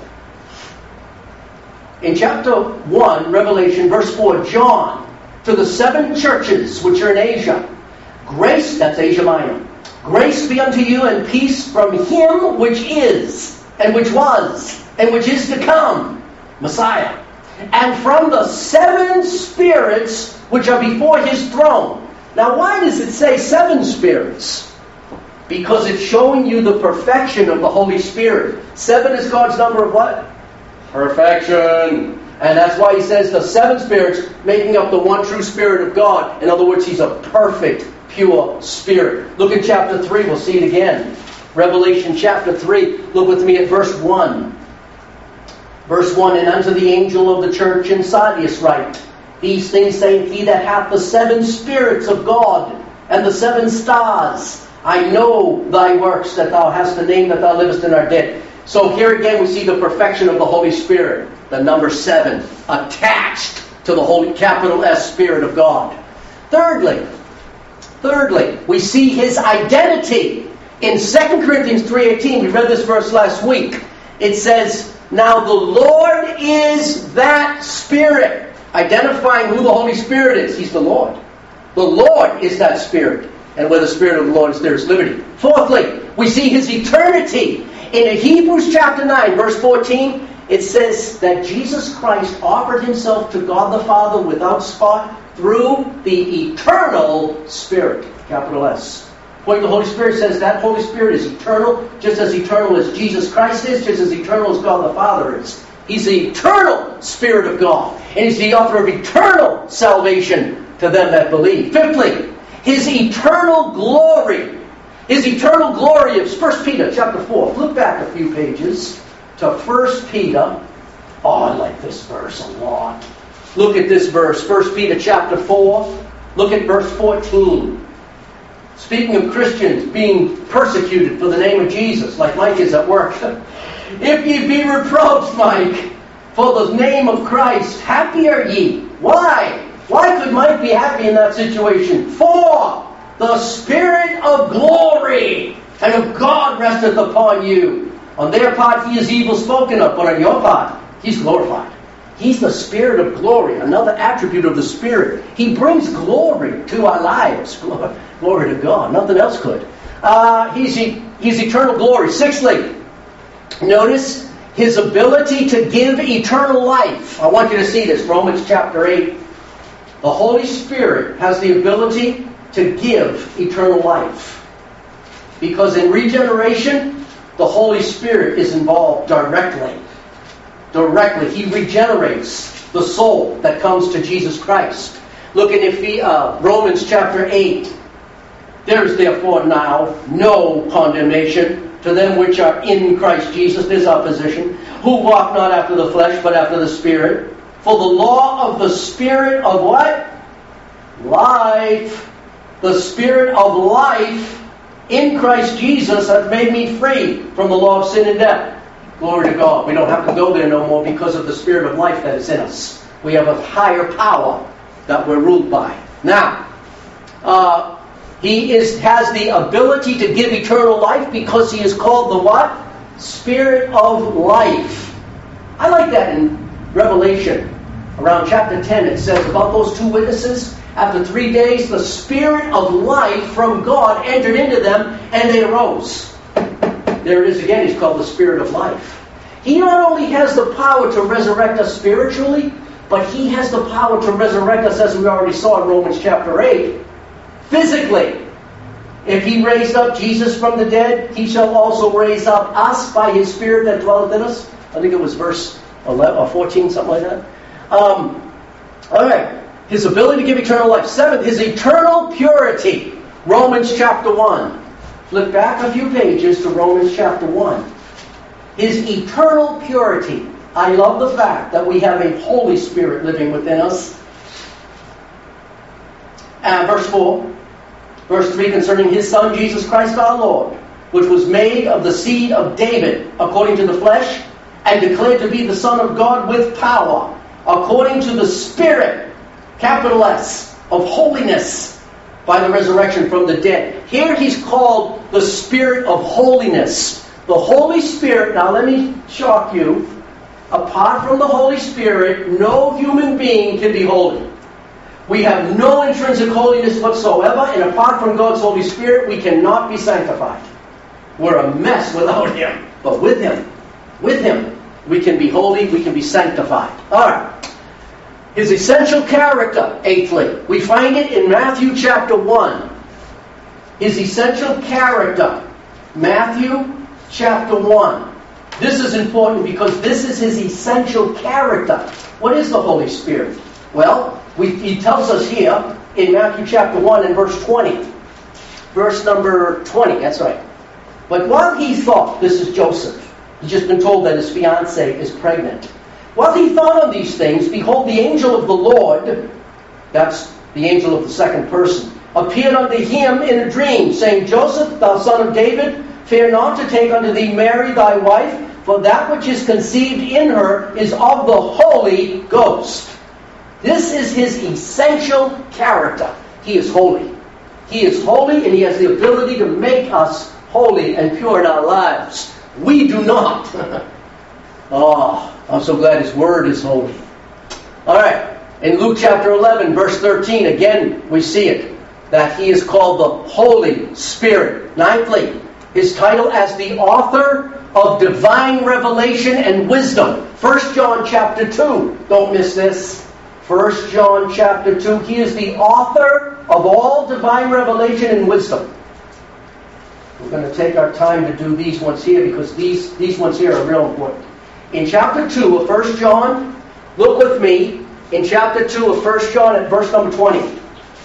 In chapter 1, Revelation, verse 4, John, to the 7 churches which are in Asia, grace, that's Asia Minor, grace be unto you and peace from Him which is, and which was, and which is to come, Messiah. And from the 7 spirits which are before his throne. Now why does it say 7 spirits? Because it's showing you the perfection of the Holy Spirit. 7 is God's number of what? Perfection. And that's why he says the 7 spirits making up the one true Spirit of God. In other words, he's a perfect, pure Spirit. Look at chapter 3. We'll see it again. Revelation chapter 3. Look with me at verse 1. Verse 1, and unto the angel of the church in Sardis write, these things saith he that hath the 7 spirits of God, and the 7 stars. I know thy works, that thou hast a name, that thou livest and art dead. So here again we see the perfection of the Holy Spirit. The number 7, attached to the Holy, capital S, Spirit of God. Thirdly, we see his identity. In 2 Corinthians 3:18, we read this verse last week. It says, now the Lord is that Spirit. Identifying who the Holy Spirit is. He's the Lord. The Lord is that Spirit. And where the Spirit of the Lord is, there is liberty. Fourthly, we see his eternity. In Hebrews chapter 9, verse 14, it says that Jesus Christ offered himself to God the Father without spot through the eternal Spirit. Capital S. Point the Holy Spirit says that Holy Spirit is eternal, just as eternal as Jesus Christ is, just as eternal as God the Father is. He's the eternal Spirit of God. And he's the author of eternal salvation to them that believe. Fifthly, his eternal glory. His eternal glory is 1 Peter chapter 4. Flip back a few pages to 1 Peter. Oh, I like this verse a lot. Look at this verse. 1 Peter chapter 4. Look at verse 14. Speaking of Christians being persecuted for the name of Jesus, like Mike is at work. If ye be reproached, Mike, for the name of Christ, happy are ye. Why? Why could Mike be happy in that situation? For the Spirit of glory and of God resteth upon you. On their part he is evil spoken of, but on your part he's glorified. He's the Spirit of glory, another attribute of the Spirit. He brings glory to our lives. Glory to God. Nothing else could. He's eternal glory. Sixthly, notice his ability to give eternal life. I want you to see this. Romans chapter 8. The Holy Spirit has the ability to give eternal life. Because in regeneration, the Holy Spirit is involved directly. He regenerates the soul that comes to Jesus Christ. Look at Romans chapter 8. There is therefore now no condemnation to them which are in Christ Jesus. There's opposition. Who walk not after the flesh, but after the Spirit. For the law of the Spirit of what? Life. The Spirit of life in Christ Jesus hath made me free from the law of sin and death. Glory to God. We don't have to go there no more because of the Spirit of life that is in us. We have a higher power that we're ruled by. Now, he has the ability to give eternal life because he is called the what? Spirit of life. I like that in Revelation. Around chapter 10 it says about those 2 witnesses. After 3 days the Spirit of life from God entered into them and they arose. There it is again. He's called the Spirit of life. He not only has the power to resurrect us spiritually, but he has the power to resurrect us, as we already saw in Romans chapter 8, physically. If he raised up Jesus from the dead, he shall also raise up us by his Spirit that dwelleth in us. I think it was verse 11 or 14, something like that. All right. His ability to give eternal life. 7th, his eternal purity. Romans chapter 1. Flip back a few pages to Romans chapter 1. His eternal purity. I love the fact that we have a Holy Spirit living within us. Verse 4. Verse 3, concerning his Son, Jesus Christ our Lord, which was made of the seed of David, according to the flesh, and declared to be the Son of God with power, according to the Spirit, capital S, of holiness, by the resurrection from the dead. Here he's called the Spirit of holiness. The Holy Spirit, now let me shock you, apart from the Holy Spirit, no human being can be holy. We have no intrinsic holiness whatsoever, and apart from God's Holy Spirit, we cannot be sanctified. We're a mess without him. But with him, we can be holy, we can be sanctified. All right. His essential character, eighthly, we find it in Matthew chapter 1. His essential character, Matthew chapter 1. This is important because this is his essential character. What is the Holy Spirit? Well, he tells us here in Matthew chapter 1 and verse 20. Verse number 20, that's right. But while he thought, this is Joseph, he's just been told that his fiancée is pregnant. While he thought on these things, behold, the angel of the Lord, that's the angel of the second person, appeared unto him in a dream, saying, Joseph, thou son of David, fear not to take unto thee Mary thy wife, for that which is conceived in her is of the Holy Ghost. This is his essential character. He is holy. He is holy, and he has the ability to make us holy and pure in our lives. We do not. Oh, I'm so glad his word is holy. All right. In Luke chapter 11, verse 13, again we see it, that he is called the Holy Spirit. Ninthly, his title as the author of divine revelation and wisdom. 1 John chapter 2. Don't miss this. 1 John chapter 2. He is the author of all divine revelation and wisdom. We're going to take our time to do these ones here because these ones here are real important. In chapter 2 of 1 John, look with me in chapter 2 of 1 John at verse number 20.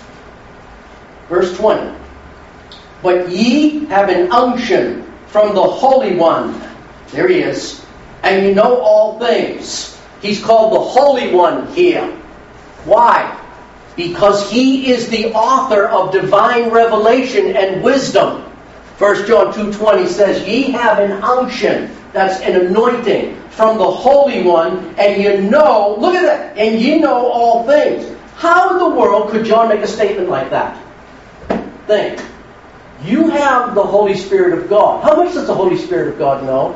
Verse 20. But ye have an unction from the Holy One. There he is. And you know all things. He's called the Holy One here. Why? Because he is the author of divine revelation and wisdom. 1 John 2:20 says, ye have an unction, that's an anointing, from the Holy One, and you know, look at that, and you know all things. How in the world could John make a statement like that? Think. You have the Holy Spirit of God. How much does the Holy Spirit of God know?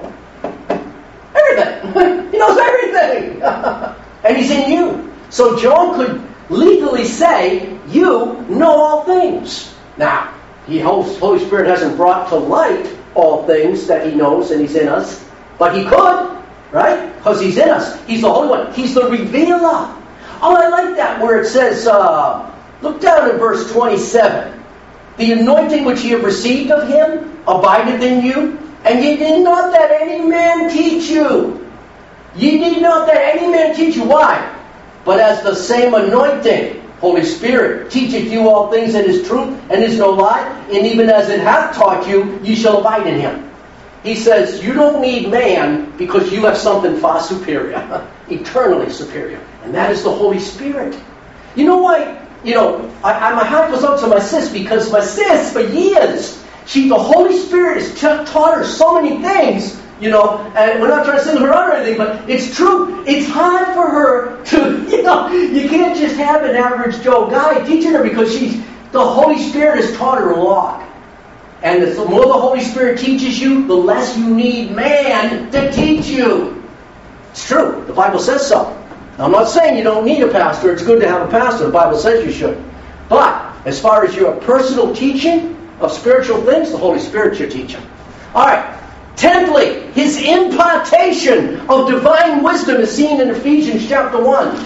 Everything. He knows everything. And he's in you. So John could legally say, you know all things. Now, the Holy Spirit hasn't brought to light all things that he knows and he's in us. But he could, right? Because he's in us. He's the Holy One. He's the revealer. Oh, I like that where it says, look down at verse 27. The anointing which ye have received of him abideth in you, and ye need not that any man teach you. Ye need not that any man teach you. Why? But as the same anointing, Holy Spirit, teacheth you all things and is truth and is no lie, and even as it hath taught you, ye shall abide in him. He says, you don't need man because you have something far superior, eternally superior, and that is the Holy Spirit. You know why? My heart goes out to my sis because my sis, for years, the Holy Spirit has taught her so many things, and we're not trying to single her out or anything, but it's true. It's hard for her to, you can't just have an average Joe guy teaching her because the Holy Spirit has taught her a lot. And the more the Holy Spirit teaches you, the less you need man to teach you. It's true. The Bible says so. I'm not saying you don't need a pastor. It's good to have a pastor. The Bible says you should. But as far as your personal teaching of spiritual things, the Holy Spirit should teach you. All right. Tenthly, his impartation of divine wisdom is seen in Ephesians chapter 1.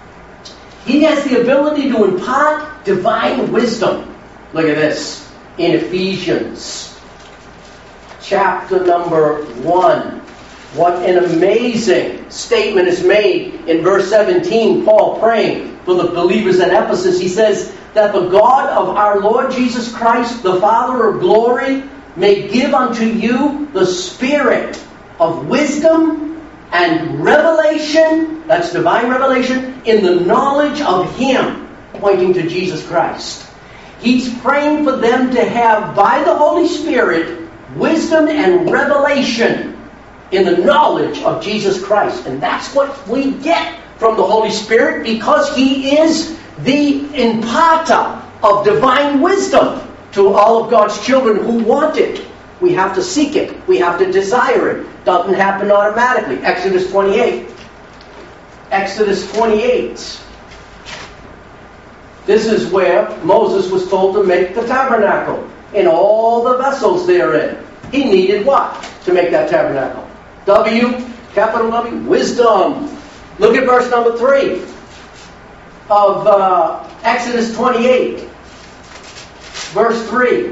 He has the ability to impart divine wisdom. Look at this. In Ephesians chapter number 1. What an amazing statement is made in verse 17. Paul praying for the believers at Ephesus. He says that the God of our Lord Jesus Christ, the Father of glory, may give unto you the spirit of wisdom and revelation, that's divine revelation, in the knowledge of Him, pointing to Jesus Christ. He's praying for them to have, by the Holy Spirit, wisdom and revelation in the knowledge of Jesus Christ. And that's what we get from the Holy Spirit because He is the imparter of divine wisdom to all of God's children who want it. We have to seek it. We have to desire it. Doesn't happen automatically. Exodus 28. Exodus 28. This is where Moses was told to make the tabernacle and all the vessels therein. He needed what to make that tabernacle? Capital W, wisdom. Look at verse number 3 of Exodus 28. Verse 3.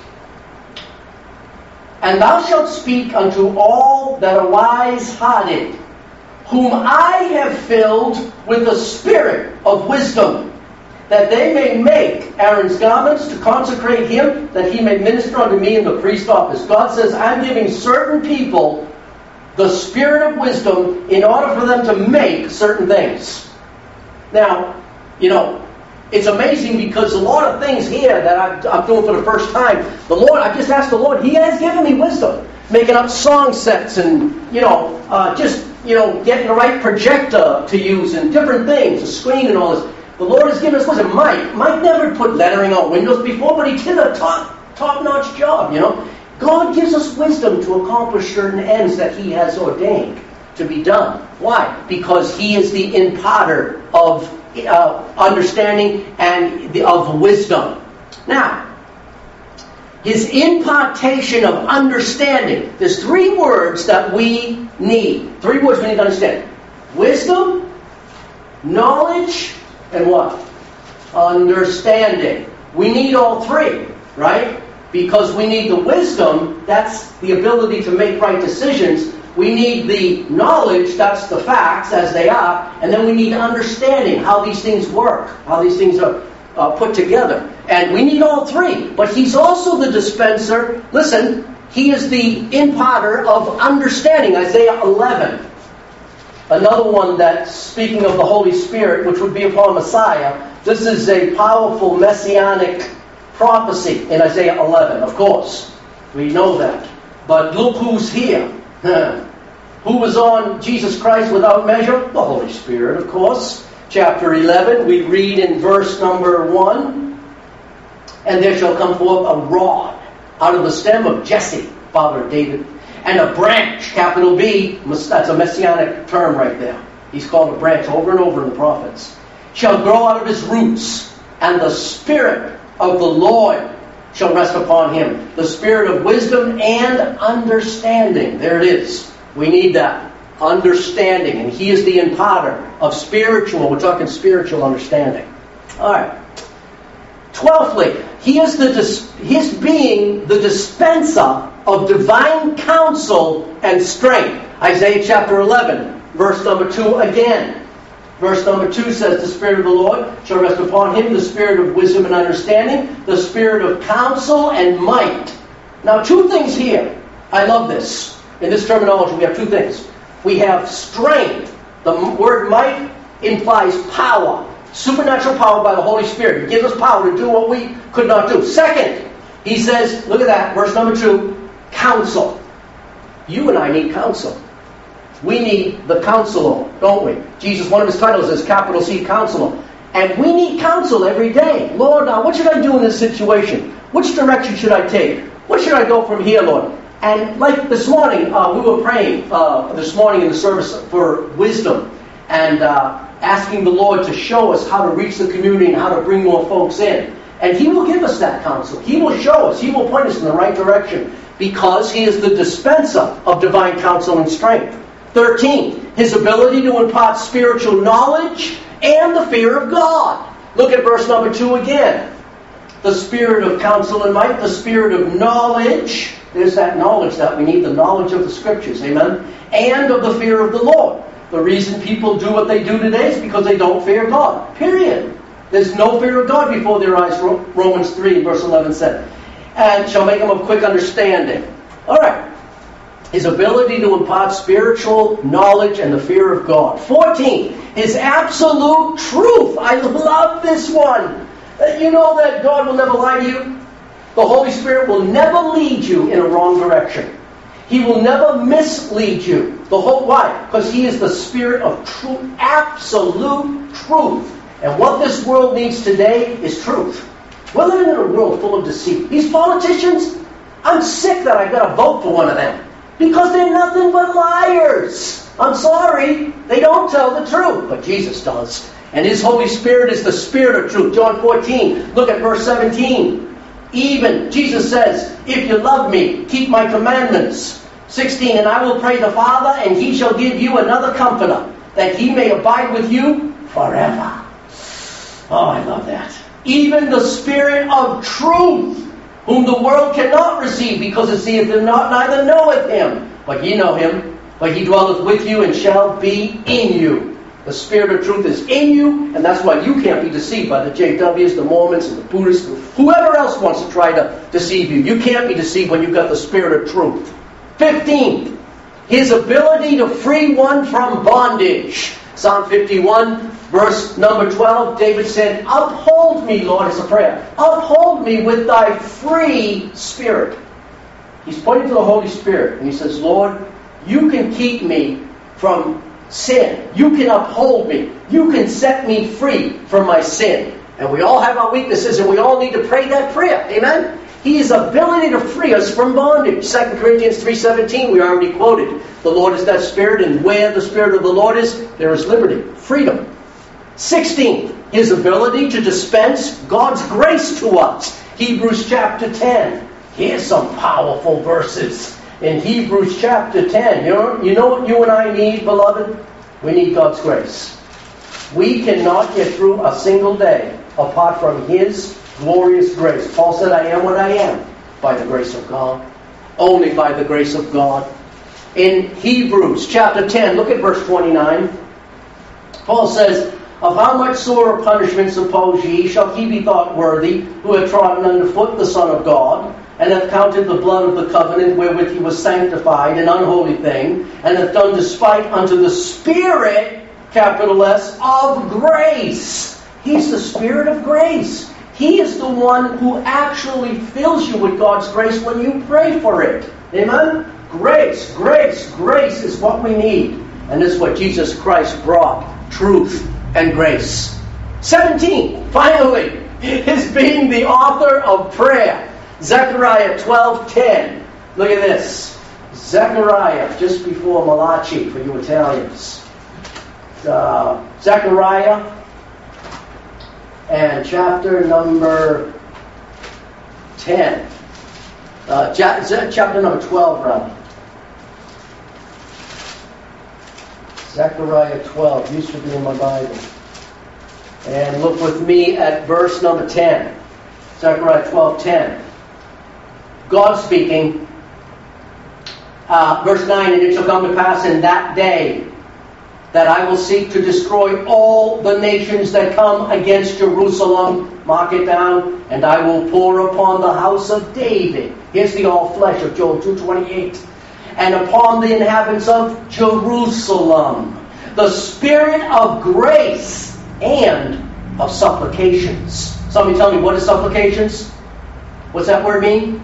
And thou shalt speak unto all that are wise-hearted, whom I have filled with the spirit of wisdom, that they may make Aaron's garments to consecrate him, that he may minister unto me in the priest office. God says, I'm giving certain people the spirit of wisdom in order for them to make certain things. Now, it's amazing because a lot of things here that I'm doing for the first time, I just asked the Lord, He has given me wisdom. Making up song sets and, getting the right projector to use and different things, a screen and all this. The Lord has given us wisdom. Mike never put lettering on windows before, but he did a top-notch job, God gives us wisdom to accomplish certain ends that He has ordained to be done. Why? Because He is the imparter of understanding and of wisdom. Now, His impartation of understanding. There's 3 words that we need. 3 words we need to understand. Wisdom, knowledge, and what? Understanding. We need all 3, right? Because we need the wisdom, that's the ability to make right decisions. We need the knowledge, that's the facts as they are. And then we need understanding how these things work, how these things are put together. And we need all 3. But He's also the dispenser. Listen, He is the imparter of understanding. Isaiah 11. Another one that's speaking of the Holy Spirit, which would be upon Messiah. This is a powerful messianic prophecy in Isaiah 11, of course. We know that. But look who's here. Who was on Jesus Christ without measure? The Holy Spirit, of course. Chapter 11, we read in verse number 1, and there shall come forth a rod out of the stem of Jesse, father of David, and a branch, capital B, that's a messianic term right there. He's called a branch over and over in the prophets, shall grow out of his roots, and the Spirit of the Lord shall rest upon him. The spirit of wisdom and understanding. There it is. We need that. Understanding. And He is the imparter of spiritual. We're talking spiritual understanding. All right. 12thly, He is His being the dispenser of divine counsel and strength. Isaiah chapter 11, verse number 2 again. Verse number 2 says, the Spirit of the Lord shall rest upon him, the Spirit of wisdom and understanding, the Spirit of counsel and might. Now, 2 things here. I love this. In this terminology, we have 2 things. We have strength. The word might implies power. Supernatural power by the Holy Spirit. He gives us power to do what we could not do. Second, He says, look at that, verse number 2, counsel. You and I need counsel. We need the counselor, don't we? Jesus, one of His titles is capital C, Counselor. And we need counsel every day. Lord, now what should I do in this situation? Which direction should I take? Where should I go from here, Lord? And like this morning, we were praying this morning in the service for wisdom and asking the Lord to show us how to reach the community and how to bring more folks in. And He will give us that counsel. He will show us. He will point us in the right direction because He is the dispenser of divine counsel and strength. 13, His ability to impart spiritual knowledge and the fear of God. Look at verse number 2 again. The Spirit of counsel and might, the Spirit of knowledge. There's that knowledge that we need, the knowledge of the Scriptures, amen? And of the fear of the Lord. The reason people do what they do today is because they don't fear God, period. There's no fear of God before their eyes, Romans 3, verse 11 said. And shall make them of quick understanding. All right. His ability to impart spiritual knowledge and the fear of God. 14, His absolute truth. I love this one. You know that God will never lie to you? The Holy Spirit will never lead you in a wrong direction. He will never mislead you. Why? Because He is the Spirit of truth, absolute truth. And what this world needs today is truth. We're living in a world full of deceit. These politicians, I'm sick that I've got to vote for one of them. Because they're nothing but liars. I'm sorry. They don't tell the truth. But Jesus does. And His Holy Spirit is the Spirit of truth. John 14, look at verse 17. Even, Jesus says, if you love me, keep my commandments. 16, and I will pray the Father, and he shall give you another comforter, that he may abide with you forever. Oh, I love that. Even the Spirit of truth, whom the world cannot receive, because it seeth him not, neither knoweth him. But ye know him, but he dwelleth with you and shall be in you. The Spirit of truth is in you, and that's why you can't be deceived by the JWs, the Mormons, and the Buddhists, whoever else wants to try to deceive you. You can't be deceived when you've got the Spirit of truth. 15, his ability to free one from bondage. Psalm 51, verse number 12, David said, uphold me, Lord, it's a prayer. Uphold me with thy free spirit. He's pointing to the Holy Spirit, and he says, Lord, you can keep me from sin. You can uphold me. You can set me free from my sin. And we all have our weaknesses, and we all need to pray that prayer. Amen? His ability to free us from bondage. 2 Corinthians 3:17, we already quoted. The Lord is that Spirit, and where the Spirit of the Lord is, there is liberty, freedom. 16, his ability to dispense God's grace to us. Hebrews chapter 10. Here's some powerful verses. In Hebrews chapter 10, you know what you and I need, beloved? We need God's grace. We cannot get through a single day apart from his glorious grace. Paul said, I am what I am by the grace of God. Only by the grace of God. In Hebrews chapter 10, look at verse 29. Paul says, of how much sorer punishment suppose ye shall he be thought worthy, who have trodden underfoot the Son of God, and hath counted the blood of the covenant wherewith he was sanctified an unholy thing, and hath done despite unto the Spirit, capital S, of grace. He's the Spirit of grace. He is the one who actually fills you with God's grace when you pray for it. Amen? Grace, grace, grace is what we need. And this is what Jesus Christ brought. Truth and grace. 17, finally, is being the author of prayer. Zechariah 12:10. Look at this. Zechariah, just before Malachi for you Italians. Zechariah and chapter number 10. Chapter number 12, rather. Zechariah 12 used to be in my Bible. And look with me at verse number 10. Zechariah 12:10. God speaking. Verse 9, and it shall come to pass in that day that I will seek to destroy all the nations that come against Jerusalem. Mark it down. And I will pour upon the house of David. Here's the all flesh of Joel 2:28. And upon the inhabitants of Jerusalem the spirit of grace and of supplications. Somebody tell me, what is supplications? What's that word mean?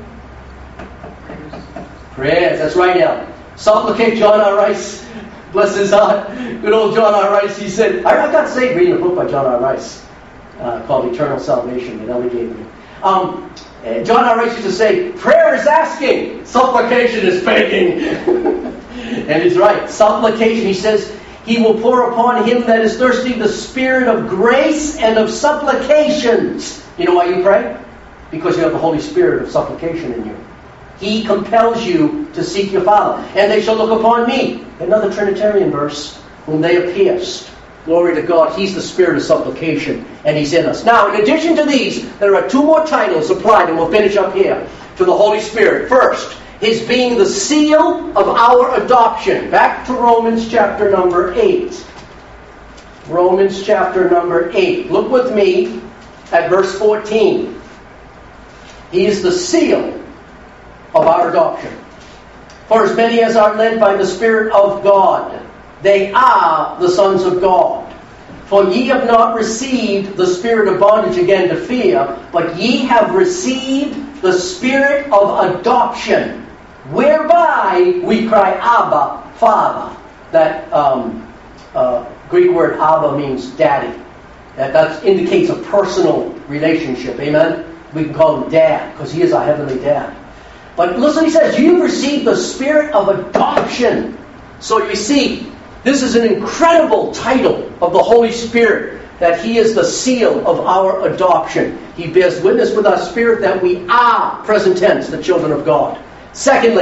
Prayers. That's right, Al. Supplicate. John R. Rice, bless his heart. Good old John R. Rice. He said, I got saved reading a book by John R. Rice called Eternal Salvation that Ellie gave me. John R. Rice used to say, prayer is asking, supplication is begging. And he's right. Supplication, he says, he will pour upon him that is thirsty the spirit of grace and of supplications. You know why you pray? Because you have the Holy Spirit of supplication in you. He compels you to seek your Father. And they shall look upon me. Another Trinitarian verse, whom they have pierced. Glory to God. He's the spirit of supplication, and he's in us. Now, in addition to these, there are two more titles applied, and we'll finish up here, to the Holy Spirit. First, his being the seal of our adoption. Back to Romans chapter number 8. Romans chapter number 8. Look with me at verse 14. He is the seal of our adoption. For as many as are led by the Spirit of God, they are the sons of God. For ye have not received the spirit of bondage again to fear, but ye have received the spirit of adoption, whereby we cry, Abba, Father. That Greek word Abba means daddy. That indicates a personal relationship. Amen? We can call him Dad, because he is our heavenly Dad. But listen, he says, you've received the spirit of adoption. So you see, this is an incredible title of the Holy Spirit, that he is the seal of our adoption. He bears witness with our spirit that we are, present tense, the children of God. Secondly,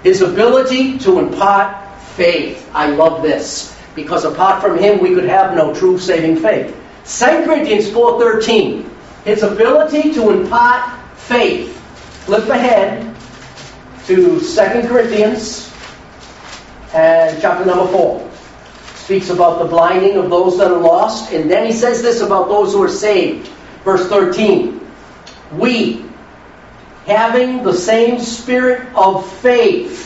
His ability to impart faith. I love this, because apart from Him we could have no true saving faith. 2 Corinthians 4:13. His ability to impart faith. Flip ahead to 2 Corinthians and chapter number 4. Speaks about the blinding of those that are lost, and then he says this about those who are saved. Verse 13. We, having the same spirit of faith,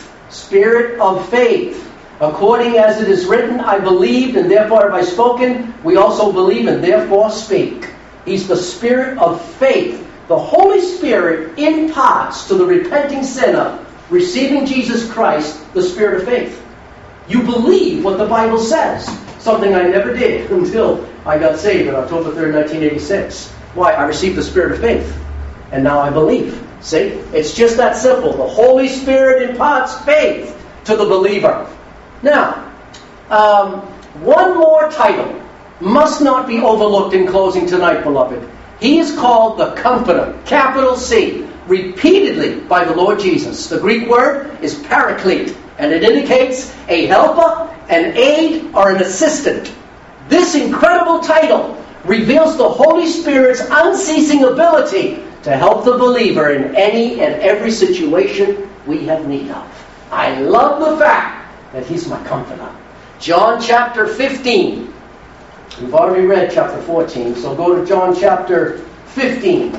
according as it is written, I believed and therefore have I spoken, we also believe and therefore speak. He's the spirit of faith. The Holy Spirit imparts to the repenting sinner receiving Jesus Christ the spirit of faith. You believe what the Bible says. Something I never did until I got saved on October 3rd, 1986. Why? I received the spirit of faith. And now I believe. See? It's just that simple. The Holy Spirit imparts faith to the believer. Now, one more title must not be overlooked in closing tonight, beloved. He is called the Comforter, capital C, repeatedly by the Lord Jesus. The Greek word is paraclete, and it indicates a helper, an aid, or an assistant. This incredible title reveals the Holy Spirit's unceasing ability to help the believer in any and every situation we have need of. I love the fact that He's my comforter. John chapter 15. We've already read chapter 14, so go to John chapter 15.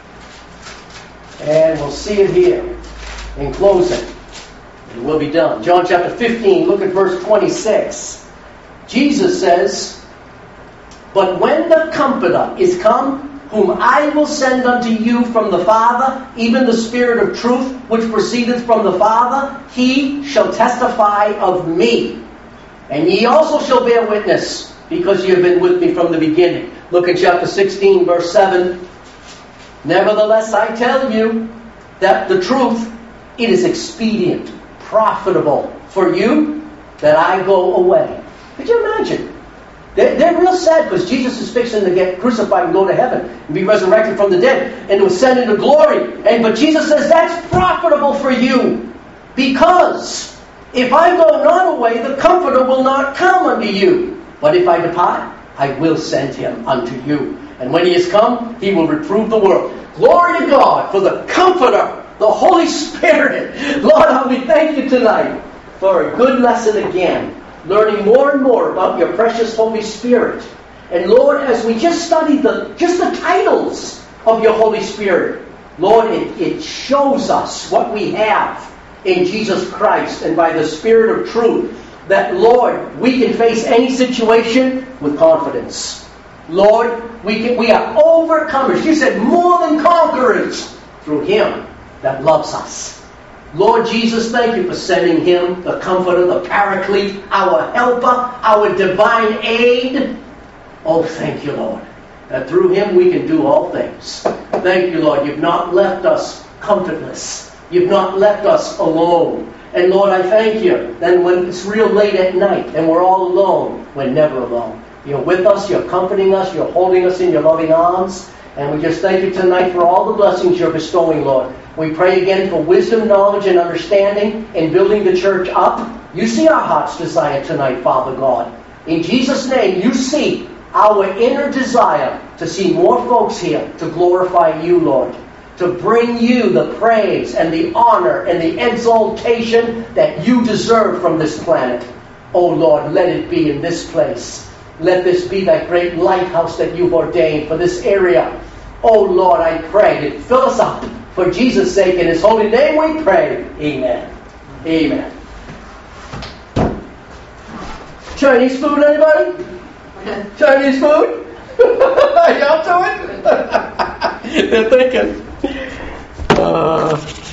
And we'll see it here in closing. And we'll be done. John chapter 15, look at verse 26. Jesus says, but when the Comforter is come, whom I will send unto you from the Father, even the Spirit of truth, which proceedeth from the Father, He shall testify of me. And ye also shall bear witness, because ye have been with me from the beginning. Look at chapter 16, verse 7. Nevertheless, I tell you that the truth, it is expedient, profitable for you that I go away. Could you imagine? They're real sad because Jesus is fixing to get crucified and go to heaven and be resurrected from the dead and to ascend into glory. But Jesus says that's profitable for you, because if I go not away, the Comforter will not come unto you. But if I depart, I will send Him unto you. And when He is come, He will reprove the world. Glory to God for the Comforter, the Holy Spirit. Lord, how we thank You tonight for a good lesson again. Learning more and more about Your precious Holy Spirit. And Lord, as we just studied the titles of Your Holy Spirit, Lord, it shows us what we have in Jesus Christ and by the Spirit of truth, that, Lord, we can face any situation with confidence. Lord, we are overcomers. You said more than conquerors through Him that loves us. Lord Jesus, thank You for sending Him, the Comforter, the Paraclete, our helper, our divine aid. Oh, thank You, Lord, that through Him we can do all things. Thank You, Lord, You've not left us comfortless. You've not left us alone. And Lord, I thank You that when it's real late at night and we're all alone, we're never alone. You're with us, You're comforting us, You're holding us in Your loving arms. And we just thank You tonight for all the blessings You're bestowing, Lord. We pray again for wisdom, knowledge, and understanding in building the church up. You see our heart's desire tonight, Father God. In Jesus' name, You see our inner desire to see more folks here to glorify You, Lord. To bring You the praise and the honor and the exaltation that You deserve from this planet. Oh Lord, let it be in this place. Let this be that great lighthouse that You've ordained for this area. Oh Lord, I pray that fill us up. For Jesus' sake, in His holy name we pray. Amen. Amen. Chinese food, anybody? Chinese food? Y'all to it? They're thinking.